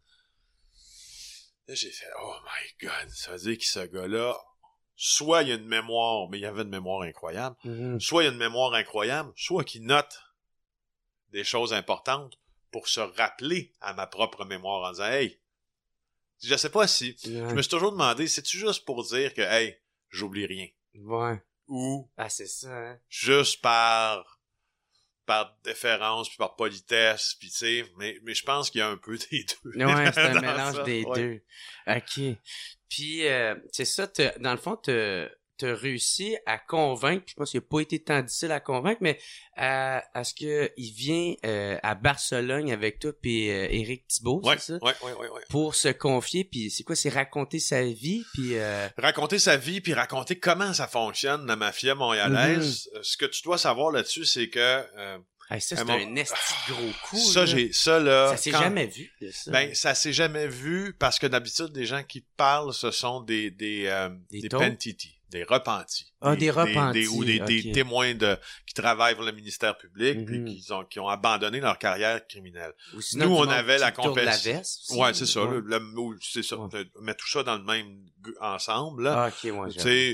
Là, j'ai fait, oh my God, ça veut dire que ce gars-là, soit il a une mémoire, mais il avait une mémoire incroyable, Mhm. soit il a une mémoire incroyable, soit qu'il note des choses importantes pour se rappeler à ma propre mémoire en disant, hey, je sais pas si, je me suis toujours demandé, c'est-tu juste pour dire que, hey, j'oublie rien? Ouais. Ou Ah, c'est ça, hein. juste par par déférence, puis par politesse, puis tu sais, mais, mais je pense qu'il y a un peu des deux. Ouais, c'est un mélange ça. des ouais. deux. OK. Puis, euh, c'est ça, t'as- dans le fond, t'as t'as réussi à convaincre, puis je pense qu'il n'a pas été tant difficile à convaincre, mais à, à ce que il vient euh, à Barcelone avec toi puis euh, Éric Thibault, Ouais, c'est ça? ouais, ouais, ouais, ouais. Pour se confier, puis c'est quoi? C'est raconter sa vie, puis... Euh... Raconter sa vie, puis raconter comment ça fonctionne, la mafia montréalaise. Mm-hmm. Ce que tu dois savoir là-dessus, c'est que... Euh, hey, ça, c'est mon... un esti de gros coup. Ça, là. j'ai, ça, là... Ça s'est quand... jamais vu, ça. Ben, ça s'est jamais vu, parce que d'habitude, les gens qui parlent, ce sont des, des, euh, des, des taux? Pentiti, des repentis. Ah, des, des repentis. Des, ou des, okay. des témoins de, qui travaillent pour le ministère public, mm-hmm. puis qui ont, qui ont abandonné leur carrière criminelle. Ou sinon, nous, on avait la compétition. Ouais, c'est ça, ouais. le, le, c'est ça. Ouais. Mettre tout ça dans le même ensemble, là. Ah, ok, ouais, tu sais,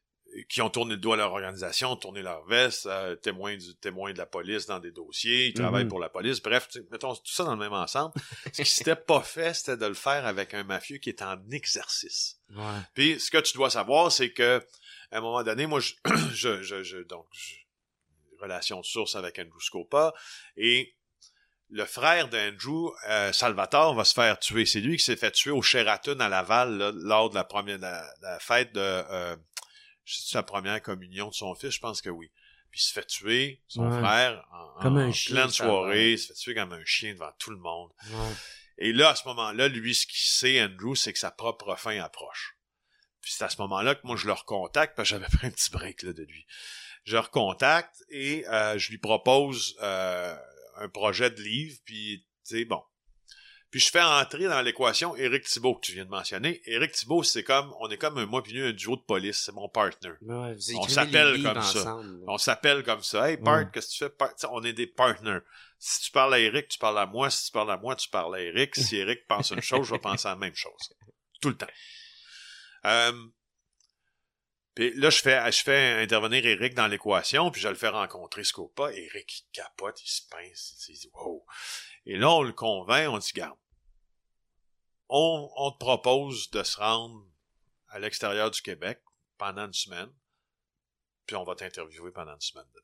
qui ont tourné le doigt à leur organisation, tourné leur veste, euh, témoins du témoin de la police dans des dossiers, ils travaillent mm-hmm. pour la police. Bref, mettons tout ça dans le même ensemble. Ce qui s'était pas fait, c'était de le faire avec un mafieux qui est en exercice. Ouais. Puis ce que tu dois savoir, c'est que à un moment donné, moi, je, je, je, je donc, je, relation de source avec Andrew Scopa, et le frère d'Andrew, euh, Salvatore, va se faire tuer. C'est lui qui s'est fait tuer au Sheraton à Laval là, lors de la première la, la fête de euh, c'est la première communion de son fils, je pense que oui. Puis il se fait tuer, son ouais. frère, en, comme en un chien, pleine soirée, il se fait tuer comme un chien devant tout le monde. Ouais. Et là, à ce moment-là, lui, ce qu'il sait, Andrew, c'est que sa propre fin approche. Puis c'est à ce moment-là que moi, je le recontacte, parce que j'avais pris un petit break là, de lui. Je le recontacte et euh, je lui propose euh, un projet de livre, puis, tu sais, bon. Puis je fais entrer dans l'équation Éric Thibault, que tu viens de mentionner. Éric Thibault, c'est comme, on est comme un moi puis lui, un duo de police, c'est mon partner. Ouais, on s'appelle comme ça. Ensemble, on s'appelle comme ça. Hey, Part, ouais. Qu'est-ce que tu fais? Part? On est des partners. Si tu parles à Éric, tu parles à moi. Si tu parles à moi, tu parles à Éric. Si Éric pense une chose, je vais penser à la même chose. Tout le temps. Euh, puis là, je fais, je fais intervenir Éric dans l'équation, puis je le fais rencontrer Scopa. Éric, il capote, il se pince, il dit « Wow! » Et là, on le convainc, on dit « Garde, on, on te propose de se rendre à l'extérieur du Québec pendant une semaine, puis on va t'interviewer pendant une semaine de temps. »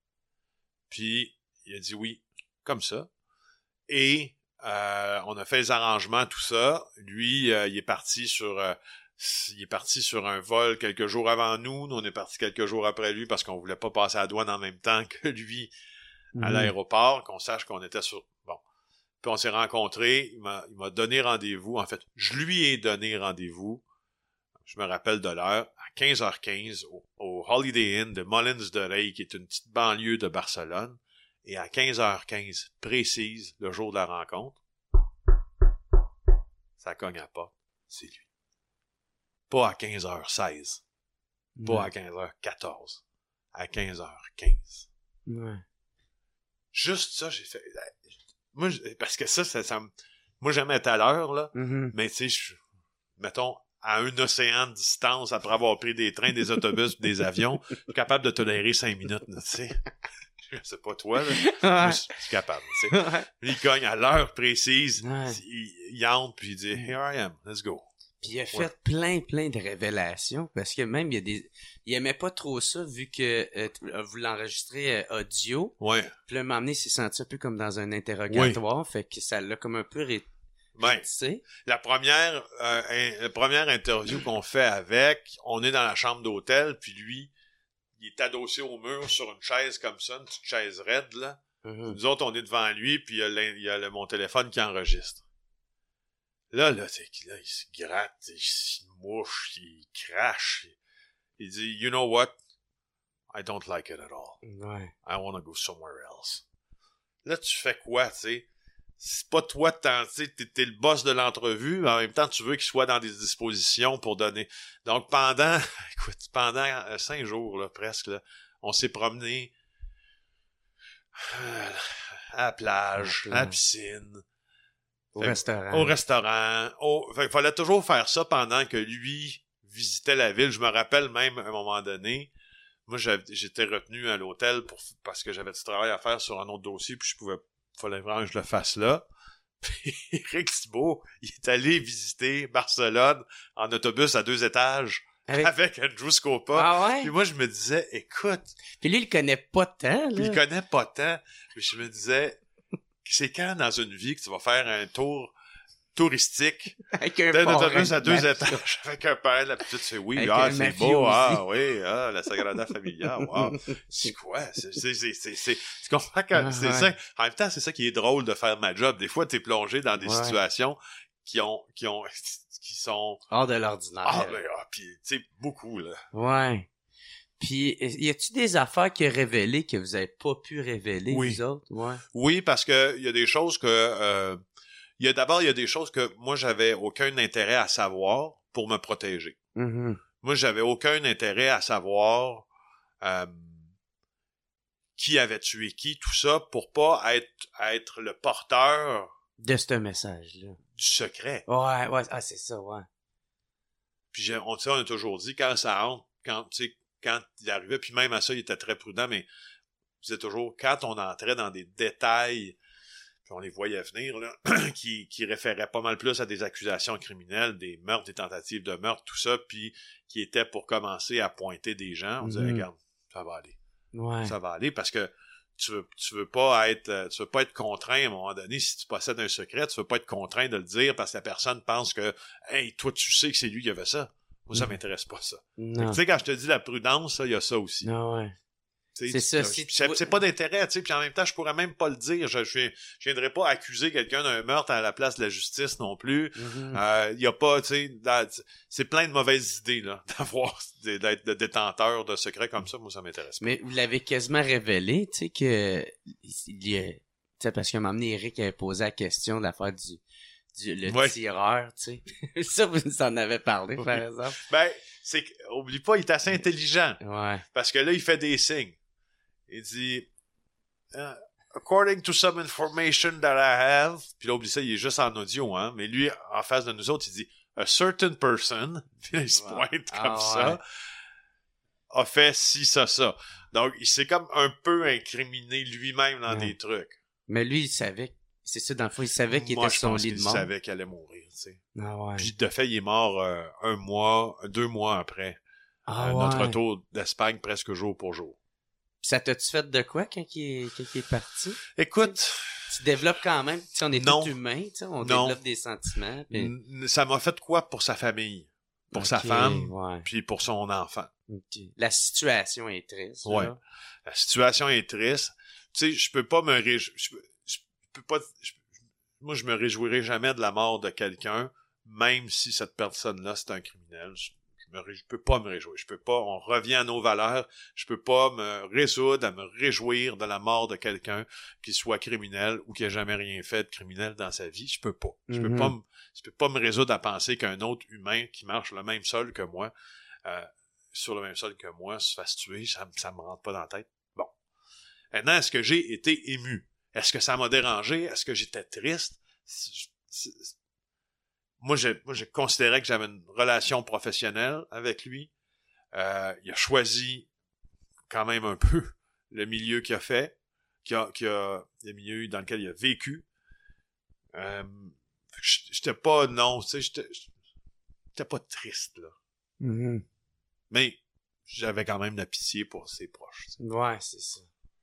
Puis, il a dit oui, comme ça. Et euh, on a fait les arrangements, tout ça. Lui, euh, il est parti sur... Euh, il est parti sur un vol quelques jours avant nous. Nous, on est parti quelques jours après lui parce qu'on voulait pas passer à la douane en même temps que lui à mmh. l'aéroport, qu'on sache qu'on était sur... Bon. Puis on s'est rencontrés. Il m'a, il m'a donné rendez-vous. En fait, je lui ai donné rendez-vous. Je me rappelle de l'heure. À quinze heures quinze, au, au Holiday Inn de Molins de Rey, qui est une petite banlieue de Barcelone. Et à quinze heures quinze, précise, le jour de la rencontre, ça cogne à la porte. C'est lui. Pas à quinze heures seize. Pas ouais. à quinze heures quatorze. À quinze heures quinze. Ouais. Juste ça, j'ai fait... Moi, parce que ça, ça, ça me... Moi, j'aimais être à l'heure, là. Mm-hmm. Mais tu sais, je... mettons, à un océan de distance, après avoir pris des trains, des autobus, des avions, je suis capable de tolérer cinq minutes, tu sais. Je sais pas toi, là. Ouais. Moi, je suis capable, tu sais. Ouais. Il cogne à l'heure précise, ouais. il, il entre, puis il dit « Here I am, let's go ». Puis il a fait ouais. plein, plein de révélations, parce que même, il y a des... Il aimait pas trop ça, vu que euh, vous l'enregistrez euh, audio. Ouais. Puis là, m'emmener, il s'est senti un peu comme dans un interrogatoire, ouais. fait que ça l'a comme un peu ré... Ouais. La première, euh, un, la première interview qu'on fait avec, on est dans la chambre d'hôtel, puis lui, il est adossé au mur sur une chaise comme ça, une petite chaise raide, là. Mm-hmm. Nous autres, on est devant lui, puis il y a, il y a le, mon téléphone qui enregistre. Là, là, c'est, là, il se gratte, il se mouche, il crache. Il, il dit, you know what? I don't like it at all. Ouais. I want to go somewhere else. Là, tu fais quoi, tu sais? C'est pas toi, tu sais, t'es, t'es le boss de l'entrevue, mais en même temps, tu veux qu'il soit dans des dispositions pour donner. Donc, pendant, écoute, pendant euh, cinq jours, là, presque, là, on s'est promené euh, à la plage, à la piscine, au fait, restaurant. Au restaurant. Au, fait, il fallait toujours faire ça pendant que lui visitait la ville. Je me rappelle même, à un moment donné, moi, j'étais retenu à l'hôtel pour, parce que j'avais du travail à faire sur un autre dossier, puis je pouvais fallait vraiment que je le fasse là. Puis Éric Thibault, il est allé visiter Barcelone en autobus à deux étages avec, avec Andrew Scopa. Ah ouais? Puis moi, je me disais, écoute... Puis lui, il connaît pas tant, là. Puis il connaît pas tant. Puis je me disais, c'est quand dans une vie que tu vas faire un tour touristique avec un d'un parrain autobus à deux de étages avec un père, là, puis tu fais oui, avec ah, un c'est mafiosi. beau, ah, oui, ah, la Sagrada Familia, wow. C'est quoi? C'est, c'est, c'est, c'est, c'est, tu comprends que Ah, c'est ouais. ça? En même temps, c'est ça qui est drôle de faire ma job. Des fois, t'es plongé dans des Ouais. situations qui ont, qui ont, qui sont, hors de l'ordinaire. ah, ben, ah, pis, tu sais, beaucoup, là. Ouais. Puis, y a-tu des affaires qu'il a révélées que vous avez pas pu révéler, Oui. vous autres? Ouais. Oui, parce que il y a des choses que, euh, il y a d'abord, il y a des choses que moi, j'avais aucun intérêt à savoir pour me protéger. Mm-hmm. Moi, j'avais aucun intérêt à savoir euh, qui avait tué qui, tout ça, pour pas être, être le porteur De ce message-là. du secret. Ouais, ouais, ah, c'est ça, ouais. Puis j'ai, on, tu sais, on a toujours dit, quand ça entre, quand, tu sais, quand il arrivait, puis même à ça, il était très prudent, mais il disait toujours, quand on entrait dans des détails, puis on les voyait venir, là, qui, qui référaient pas mal plus à des accusations criminelles, des meurtres, des tentatives de meurtre, tout ça, puis qui étaient pour commencer à pointer des gens, on disait, Mhm. regarde, ça va aller. Ouais. Ça va aller, parce que tu veux, tu veux pas être, euh, tu veux pas être contraint à un moment donné, si tu possèdes un secret, tu veux pas être contraint de le dire parce que la personne pense que, hey, toi, tu sais que c'est lui qui avait ça. Moi, ça Mhm. m'intéresse pas, ça. Non. Tu sais, quand je te dis la prudence, il y a ça aussi. Non, ouais. Tu sais, C'est ça, tu- si c'est, tu- c'est pas d'intérêt, tu sais, puis en même temps, je pourrais même pas le dire. Je, je, je viendrais pas accuser quelqu'un d'un meurtre à la place de la justice non plus. Mhm. Euh, il y a pas, tu sais, dans- c'est plein de mauvaises idées, là, d'avoir, d'être de détenteur de secrets comme ça. Moi, ça m'intéresse pas. Mais vous l'avez quasiment révélé, tu sais, que, il y a, tu sais, parce qu'à un moment donné, Eric avait posé la question de l'affaire du, du, le Ouais. tireur, tu sais. Ça, vous nous en avez parlé, par exemple. Ben, c'est que, oublie pas, il est assez intelligent. Ouais. Parce que là, il fait des signes. Il dit, uh, according to some information that I have, puis là, oublie ça, il est juste en audio, hein, mais lui, en face de nous autres, il dit, a certain person, puis là, il se Wow. pointe Ah, comme ouais. ça, a fait ci, ça, ça. Donc, il s'est comme un peu incriminé lui-même dans Ouais. des trucs. Mais lui, il savait, c'est ça, dans le fond, il savait qu'il Moi, était je sur son pense lit qu'il de mort. savait qu'il allait mourir, tu sais. Ah ouais. Puis, de fait, il est mort euh, un mois, deux mois après Ah euh, ouais. notre retour d'Espagne, presque jour pour jour. Ça t'a-tu fait de quoi quand il est, quand il est parti? Écoute, Tu développes quand même, tu sais, on est Non. tous humains, tu sais, on Non. développe des sentiments. Puis... n- ça m'a fait quoi pour sa famille, pour sa Ok, femme, Ouais. puis pour son enfant. Ok. La situation est triste. Ouais. là. La situation est triste. Tu sais, je peux pas me réjouir. Je peux, je peux pas. je- moi, je me réjouirai jamais de la mort de quelqu'un, même si cette personne-là c'est un criminel. Je, je me ré- je peux pas me réjouir. Je peux pas. On revient à nos valeurs. Je peux pas me résoudre à me réjouir de la mort de quelqu'un qui soit criminel ou qui a jamais rien fait de criminel dans sa vie. Je peux pas. Je peux Mhm. pas. me- Je peux pas me résoudre à penser qu'un autre humain qui marche le même sol que moi. Euh, sur le même sol que moi, se fasse tuer, ça, ça me rentre pas dans la tête. Bon. Maintenant, est-ce que j'ai été ému? Est-ce que ça m'a dérangé? Est-ce que j'étais triste? C'est- c'est- Moi, j'ai, moi, j'ai considéré que j'avais une relation professionnelle avec lui. Euh, il a choisi quand même un peu le milieu qu'il a fait, qu'il a, qu'il a, le milieu dans lequel il a vécu. Euh, j'étais pas, non, tu sais, j'étais, j'étais pas triste, là. Mhm. Mais j'avais quand même de la pitié pour ses proches. Tu sais. Ouais, c'est ça.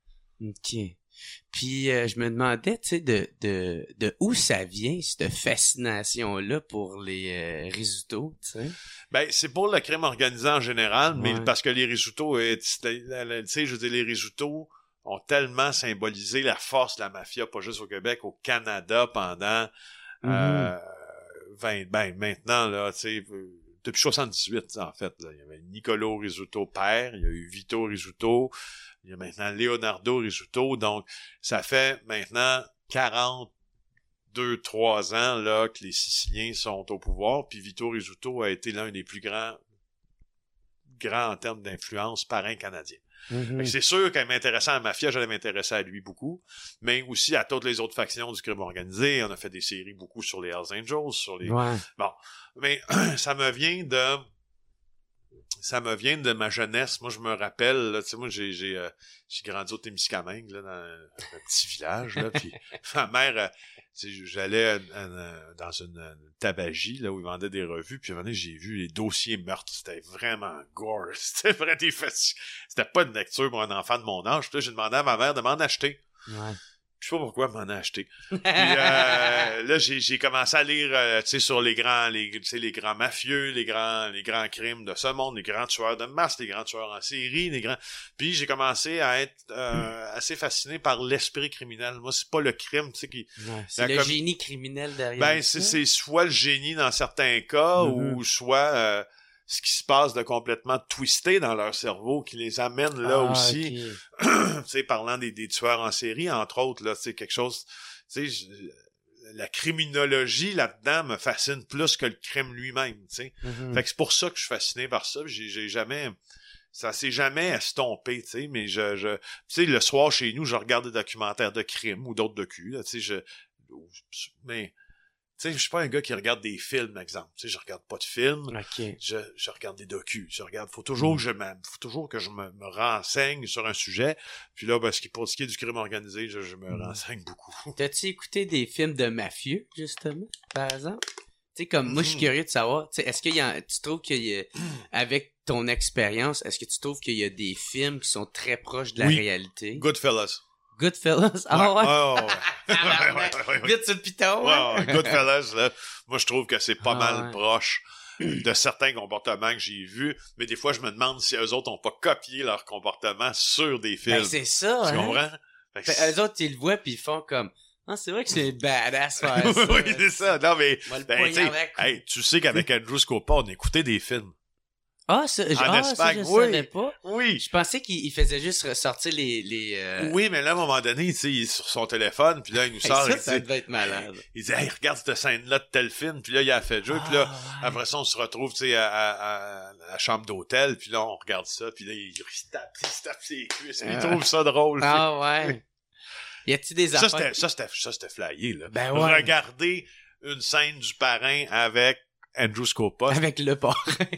OK. Puis euh, je me demandais, tu sais, de, de, de où ça vient, cette fascination-là pour les euh, risottos, tu sais? Ben, c'est pour le crime organisé en général, mais Ouais. parce que les risottos, euh, tu sais, je veux dire, les risottos ont tellement symbolisé la force de la mafia, pas juste au Québec, au Canada pendant euh, vingt, ben maintenant, là, tu sais, euh, depuis soixante-dix-huit, en fait, là, il y avait Niccolo Rizzuto père, il y a eu Vito Rizzuto, il y a maintenant Leonardo Rizzuto, donc ça fait maintenant quarante-deux, trois ans là que les Siciliens sont au pouvoir, puis Vito Rizzuto a été l'un des plus grands, grands en termes d'influence parrain canadien. Mhm. Fait que c'est sûr qu'en m'intéressant à la mafia, j'allais m'intéresser à lui beaucoup, mais aussi à toutes les autres factions du crime organisé. On a fait des séries beaucoup sur les Hells Angels, sur les... Ouais. Bon, mais ça me vient de... ça me vient de ma jeunesse. Moi, je me rappelle, là, tu sais, moi, j'ai, j'ai, euh, j'ai grandi au Témiscamingue, là, dans un, un petit village, là, puis ma mère, euh, tu sais, j'allais à, à, dans une, une tabagie, là, où ils vendaient des revues, puis à un moment donné, j'ai vu les dossiers meurtres. C'était vraiment gore. C'était vraiment des faci- C'était pas une lecture pour un enfant de mon âge. Puis là, j'ai demandé à ma mère de m'en acheter. Ouais. Je sais pas pourquoi elle m'en a acheté. Puis euh, là, j'ai, j'ai commencé à lire, euh, tu sais, sur les grands, les, tu sais, les grands mafieux, les grands, les grands crimes de ce monde, les grands tueurs de masse, les grands tueurs en série, les grands. Puis j'ai commencé à être euh, assez fasciné par l'esprit criminel. Moi, c'est pas le crime, tu sais, qui. Ouais, c'est le comme... génie criminel derrière. Ben, ça. c'est, c'est soit le génie dans certains cas, mm-hmm. ou soit euh, ce qui se passe de complètement twisté dans leur cerveau qui les amène là ah, aussi. Okay. Tu sais, parlant des, des tueurs en série, entre autres, là, tu sais, quelque chose, tu sais, la criminologie là-dedans me fascine plus que le crime lui-même, tu sais. Mm-hmm. Fait que c'est pour ça que je suis fasciné par ça. J'ai, j'ai jamais, ça s'est jamais estompé, tu sais, mais je, je, tu sais, le soir chez nous, je regarde des documentaires de crime ou d'autres docus, là, tu sais, je, mais, tu sais, je suis pas un gars qui regarde des films, exemple. Tu sais, je regarde pas de films. Okay. Je, je regarde des docus. Je regarde. Faut toujours mm. que je me, faut toujours que je me, me renseigne sur un sujet. Puis là, parce que pour ce qui est du crime organisé, je, je me mm. renseigne beaucoup. T'as-tu écouté des films de mafieux, justement, par exemple? Tu sais, comme, moi, je suis curieux de savoir, tu sais, est-ce qu'il y a, tu trouves qu'il y a, avec ton expérience, est-ce que tu trouves qu'il y a des films qui sont très proches de la oui. réalité? Goodfellas. Goodfellas? Ah ouais? Oh, ouais. ouais, ouais, ouais, ouais. Vite sur le piton, ouais. ouais Goodfellas, là, moi, je trouve que c'est pas ah, mal ouais. proche de certains comportements que j'ai vus, mais des fois, je me demande si eux autres ont pas copié leur comportement sur des films. Ben, c'est ça, tu hein? comprends? Fait que eux autres, ils le voient pis ils font comme, ah, c'est vrai que c'est badass faire ça. oui, c'est ça. Non, mais, ben, tu sais, hey, tu sais qu'avec Andrew Scopa, on écoutait des films. Ah, ça, en ah, Espagne, ça, je oui. savais pas. Oui. Je pensais qu'il faisait juste ressortir les, les, euh... Oui, mais là, à un moment donné, tu sais, il est sur son téléphone, puis là, il nous sort, hey, ça, il ça dit, devait être malade. Il dit, hey, regarde cette scène-là de tel film, puis là, il a fait le jeu, ah, puis là, ouais. après ça, on se retrouve, tu sais, à, à, à, à la chambre d'hôtel, puis là, on regarde ça, puis là, il, il se tape, il se tape ses cuisses, il trouve ça drôle. Ah, ouais. Y a-t-il des affaires? Ça, c'était, ça, c'était, ça, c'était flyé, là. Ben ouais. Regarder une scène du parrain avec Andrew Scopa. Avec le parrain.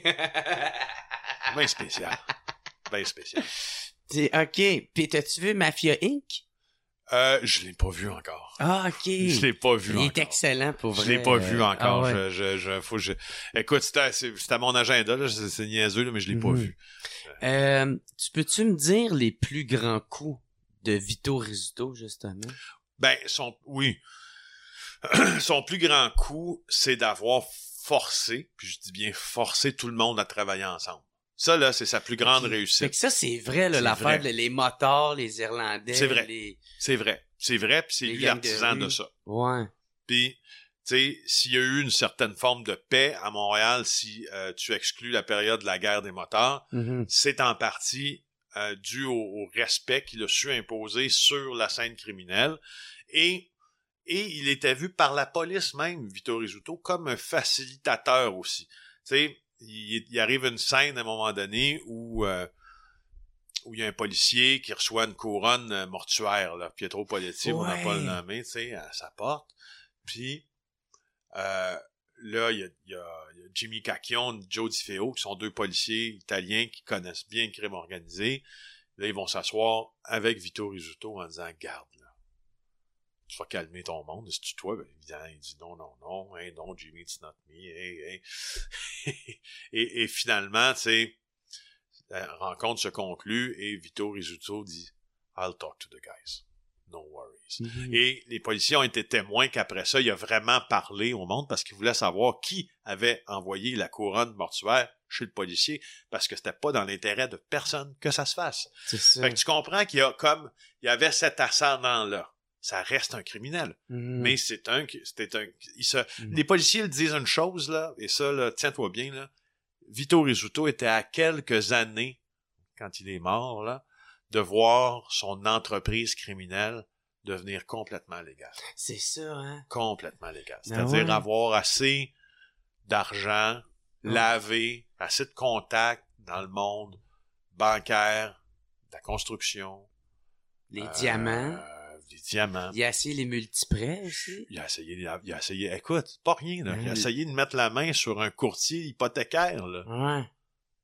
Ben spécial. Ben spécial. C'est, ok. Pis t'as-tu vu Mafia Incorporated? Euh, je l'ai pas vu encore. Ah, ok. Je l'ai pas vu Il encore. Il est excellent pour vrai. Je l'ai pas vu encore. Ah, ouais. je, je, je, faut, je... Écoute, c'était, c'était à mon agenda, là. C'est, c'est niaiseux, là, mais je l'ai mm-hmm. pas vu. Euh, tu peux-tu me dire les plus grands coups de Vito Rizzuto, justement? Ben, son, oui. Son plus grand coup, c'est d'avoir forcé, puis je dis bien forcé tout le monde à travailler ensemble. Ça, là, c'est sa plus grande okay. réussite. Fait que ça, c'est vrai, là, c'est l'affaire vrai. De les motards, les Irlandais. C'est vrai. Les... C'est vrai. C'est vrai, puis c'est les lui l'artisan de, de ça. Ouais. Puis, tu sais, s'il y a eu une certaine forme de paix à Montréal, si euh, tu exclus la période de la guerre des motards, mm-hmm. c'est en partie euh, dû au, au respect qu'il a su imposer sur la scène criminelle. Et Et il était vu par la police même, Vito Rizzuto, comme un facilitateur aussi. Tu sais, il, il arrive une scène à un moment donné où euh, où il y a un policier qui reçoit une couronne mortuaire, là, Pietro Poletti, on n'a pas le nommé, tu sais, à sa porte. Puis euh, là, il y a, il y, a, il y a Jimmy Cacchione, Joe Di Feo, qui sont deux policiers italiens qui connaissent bien le crime organisé. Là, ils vont s'asseoir avec Vito Rizzuto en disant « Garde, là. Tu vas calmer ton monde, c'est-tu toi? » Ben, évidemment, il dit non, non, non, hey, non, Jimmy, it's not me, hey, hey. et, et finalement, tu sais, la rencontre se conclut et Vito Rizzuto dit I'll talk to the guys. No worries. Mm-hmm. Et les policiers ont été témoins qu'après ça, il a vraiment parlé au monde parce qu'il voulait savoir qui avait envoyé la couronne mortuaire chez le policier parce que c'était pas dans l'intérêt de personne que ça se fasse. C'est ça. Fait que tu comprends qu'il y a comme, il y avait cet ascendant-là. Ça reste un criminel. Mm. Mais c'est un, c'était un, il se, mm. les policiers le disent une chose, là, et ça, là, tiens-toi bien, là. Vito Rizzuto était à quelques années, quand il est mort, là, de voir son entreprise criminelle devenir complètement légale. C'est ça, hein? Complètement légale. C'est-à-dire ah ouais. avoir assez d'argent, oh. lavé, assez de contacts dans le monde bancaire, de la construction. Les euh, diamants. Les diamants. Il a essayé les multiprêts aussi. Il a essayé, il a, il a essayé, écoute, pas rien, là. Mmh. Il a essayé de mettre la main sur un courtier hypothécaire, là. Ouais.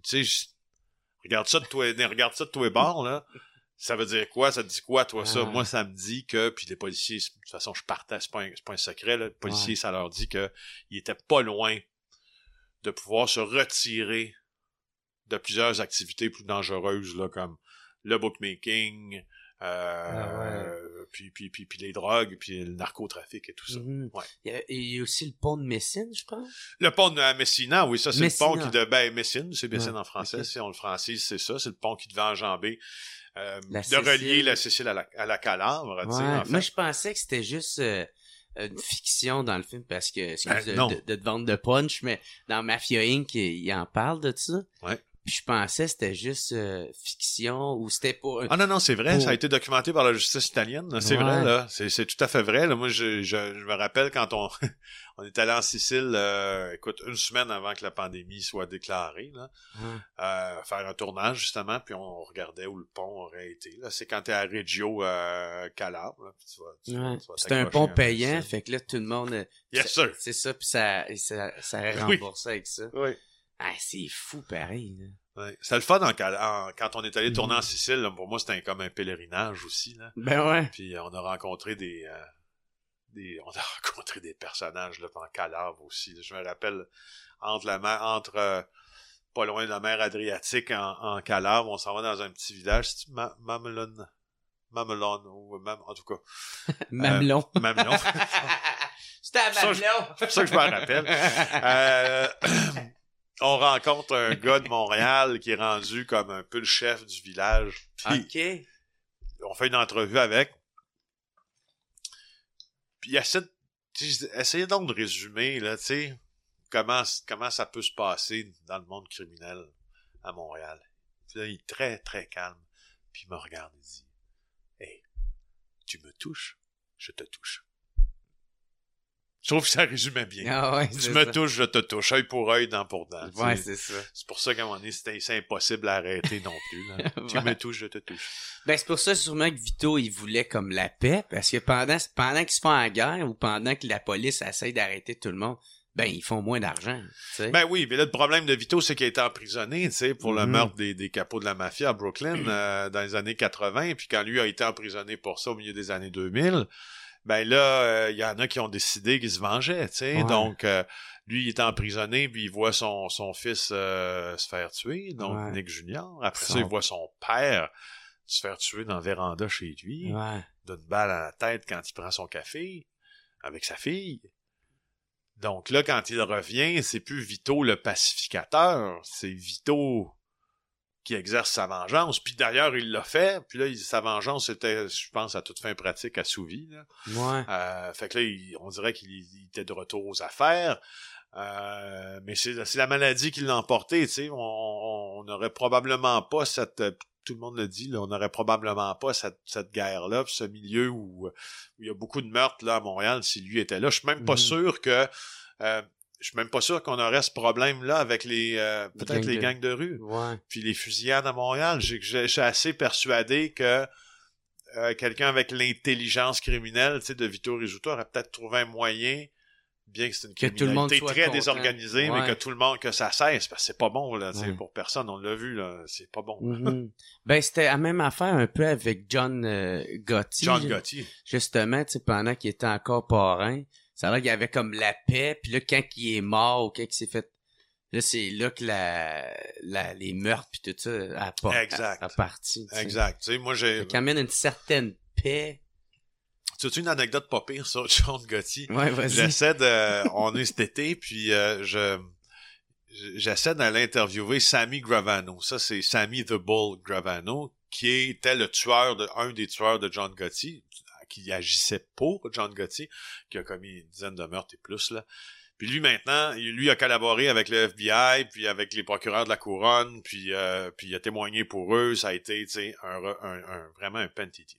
Tu sais, je... regarde ça de toi, regarde ça de tous les bords, là. Ça veut dire quoi? Ça te dit quoi, toi, ça? Ah. Moi, ça me dit que, puis les policiers, de toute façon, je partais, c'est pas un, c'est pas un secret, là. Les policiers, ouais. ça leur dit que ils étaient pas loin de pouvoir se retirer de plusieurs activités plus dangereuses, là, comme le bookmaking, euh, ah ouais. puis, puis, puis, puis les drogues, puis le narcotrafic et tout ça. Mm-hmm. Ouais. Il, y a, il y a aussi le pont de Messine, je pense. Le pont de Messina, oui, ça, c'est Messina. Le pont qui de ben, Messine, c'est Messine ouais. en français, okay. Si on le francise, c'est ça, c'est le pont qui devait enjamber, euh, de relier la Sicile à la, à la Calandre, ouais. tu sais, en fait. Moi, je pensais que c'était juste... Euh... une fiction dans le film parce que excuse ben, de, de, de te vendre de punch, mais dans Mafia Incorporated, il, il en parle de ça. Ouais. Puis je pensais que c'était juste euh, fiction ou c'était pour... Ah non, non, c'est vrai, pour... ça a été documenté par la justice italienne. C'est ouais. vrai, là. C'est, c'est tout à fait vrai. Là. Moi, je, je, je me rappelle quand on, on est allé en Sicile, euh, écoute, une semaine avant que la pandémie soit déclarée, là, hum. euh, faire un tournage, justement, puis on regardait où le pont aurait été. Là. C'est quand t'es à Reggio euh, Calabre. Là, puis tu vas, tu, ouais. tu vas C'était un pont payant, un fait que là, tout le monde... Yes, sir. C'est ça, puis ça, ça, ça a remboursé oui. avec ça. Oui. Ah, c'est fou, pareil. Là. Ouais. C'était le fun en, en, quand on est allé tourner mmh. en Sicile. Là, pour moi, c'était un, comme un pèlerinage aussi. Là. Ben ouais. Puis euh, on a rencontré des, euh, des, on a rencontré des personnages là, en Calabre aussi. Là. Je me rappelle entre la mer, entre euh, pas loin de la mer Adriatique en, en Calabre, on s'en va dans un petit village. C'est Ma- Mamelon, Mamelon ou même en tout cas. Mamelon. Euh, Mamelon. C'était à Mamelon. C'est pour ça que je m'en rappelle. euh, On rencontre un gars de Montréal qui est rendu comme un peu le chef du village. Puis OK. On fait une entrevue avec. Puis il essaie de, essayez donc de résumer, là, tu sais, comment, comment ça peut se passer dans le monde criminel à Montréal. Puis là, il est très, très calme. Puis il me regarde et dit, « Hey, tu me touches, je te touche. » Je trouve que ça résumait bien. Ah ouais, tu me ça. touches, je te touche. Œil pour œil, dent pour dent. Ouais, c'est ça. C'est pour ça qu'à un moment donné, c'est, c'est impossible à arrêter non plus. Là. ouais. Tu me touches, je te touche. Ben, c'est pour ça sûrement que Vito, il voulait comme la paix, parce que pendant, pendant qu'ils se font en guerre ou pendant que la police essaie d'arrêter tout le monde, ben, ils font moins d'argent. T'sais. Ben oui, mais là, le problème de Vito, c'est qu'il a été emprisonné, tu sais, pour mm-hmm. le meurtre des, des capots de la mafia à Brooklyn euh, dans les années quatre-vingts, puis quand lui a été emprisonné pour ça au milieu des années deux mille... Ben là, il euh, y en a qui ont décidé qu'ils se vengeaient, tu sais. Ouais. Donc, euh, lui, il est emprisonné, puis il voit son, son fils euh, se faire tuer, donc ouais. Nick Junior Après son... ça, il voit son père se faire tuer dans la véranda chez lui, ouais. d'une balle à la tête quand il prend son café avec sa fille. Donc là, quand il revient, c'est plus Vito le pacificateur, c'est Vito qui exerce sa vengeance. Puis d'ailleurs, il l'a fait. Puis là, il, sa vengeance était, je pense, à toute fin pratique assouvi. Là. Ouais. Euh, fait que là, il, on dirait qu'il il était de retour aux affaires. Euh, mais c'est, c'est la maladie qui l'a emporté. Tu sais, on n'aurait probablement pas cette... Tout le monde le dit, là, on n'aurait probablement pas cette, cette guerre-là, ce milieu où, où il y a beaucoup de meurtres là, à Montréal si lui était là. Je suis même pas mmh. sûr que... Euh, Je suis même pas sûr qu'on aurait ce problème-là avec les euh, peut-être les gangs de, de rue. Ouais. Puis les fusillades à Montréal. J'ai, j'ai, je suis assez persuadé que euh, quelqu'un avec l'intelligence criminelle, tu sais, de Vito Rizzuto aurait peut-être trouvé un moyen, bien que c'est une criminalité très content. désorganisée, ouais. mais que tout le monde, que ça cesse, parce que c'est pas bon, là, ouais. pour personne, on l'a vu, là, c'est pas bon. Mm-hmm. Ben, c'était la même affaire un peu avec John euh, Gotti. John Gotti. Justement, tu sais, pendant qu'il était encore parrain. Ça a l'air qu'il y avait comme la paix, puis là, quand il est mort ou quand il s'est fait... Là, c'est là que la, la, les meurtres puis tout ça a, a, a, a parti. T'sais. Exact. Tu sais, moi, j'ai... Ça amène une certaine paix. Tu as-tu une anecdote pas pire sur John Gotti? Ouais, vas-y. J'essaie de... On est cet été, puis euh, je... J'essaie d'aller interviewer Sammy Gravano. Ça, c'est Sammy the Bull Gravano, qui était le tueur de... un des tueurs de John Gotti, qui agissait pour John Gotti, qui a commis une dizaine de meurtres et plus, là. Puis lui, maintenant, lui a collaboré avec le F B I, puis avec les procureurs de la Couronne, puis, euh, puis il a témoigné pour eux. Ça a été, tu sais, un, un, un, vraiment un pentiti.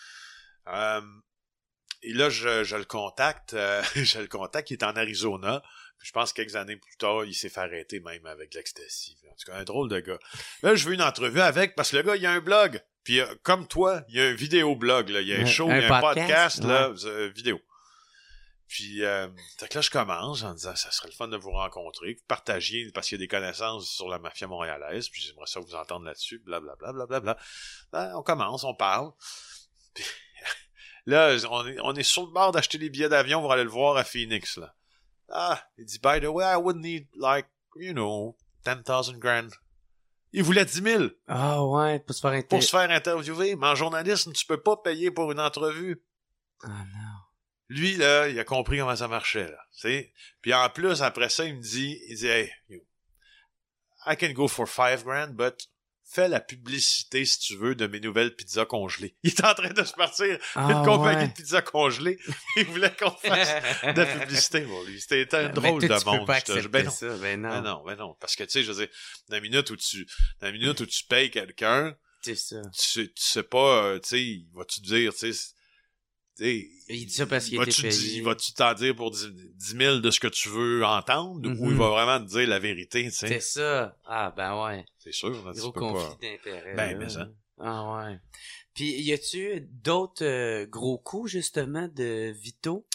Euh, et là, je, je le contacte, euh, je le contacte, il est en Arizona. Puis je pense que quelques années plus tard, il s'est fait arrêter même avec l'ecstasy. En tout cas, un drôle de gars. Là, je veux une entrevue avec, parce que le gars, il a un blog. Puis euh, comme toi, il y a un vidéo blog, là. Il y a un show, un il y a un podcast, podcast ouais. là, euh, vidéo. Puis, euh, fait que là, je commence en disant, ça serait le fun de vous rencontrer, que vous partagiez, parce qu'il y a des connaissances sur la mafia montréalaise, puis j'aimerais ça vous entendre là-dessus, blablabla, blablabla. Ben, on commence, on parle. Puis, là, on est, on est sur le bord d'acheter des billets d'avion pour aller le voir à Phoenix, là. Ah, il dit, by the way, I would need, like, you know, ten thousand grand. Il voulait dix mille. Ah ouais, pour se faire inter... Pour se faire interviewer. Mais en journalisme, tu peux pas payer pour une entrevue. Ah non. Lui, là, il a compris comment ça marchait, là. T'sais? Puis en plus, après ça, il me dit, il dit, hey, you, I can go for five grand, but fais la publicité, si tu veux, de mes nouvelles pizzas congelées. Il est en train de se partir ah, une compagnie ouais. de pizzas congelées. Il voulait qu'on fasse de la publicité pour lui. C'était un drôle toi, de tu monde. peux pas je te- accepter ben non. ça, ben non. Ben non, ben non. Parce que, tu sais, je veux dire, dans la minute où tu, dans la minute où tu payes quelqu'un, C'est ça. tu, tu sais pas, euh, tu sais, il va-tu te dire, tu sais, T'sais, il dit ça parce qu'il va-tu était di- payé. vas-tu t'en dire pour dix mille de ce que tu veux entendre Mm-hmm. ou il va vraiment te dire la vérité, tu sais? C'est ça. Ah, ben ouais. C'est sûr. Là, Gros tu peux conflit pas... d'intérêts. Ben, là. mais ça. Ah ouais. Puis, y a-tu d'autres euh, gros coups, justement, de Vito?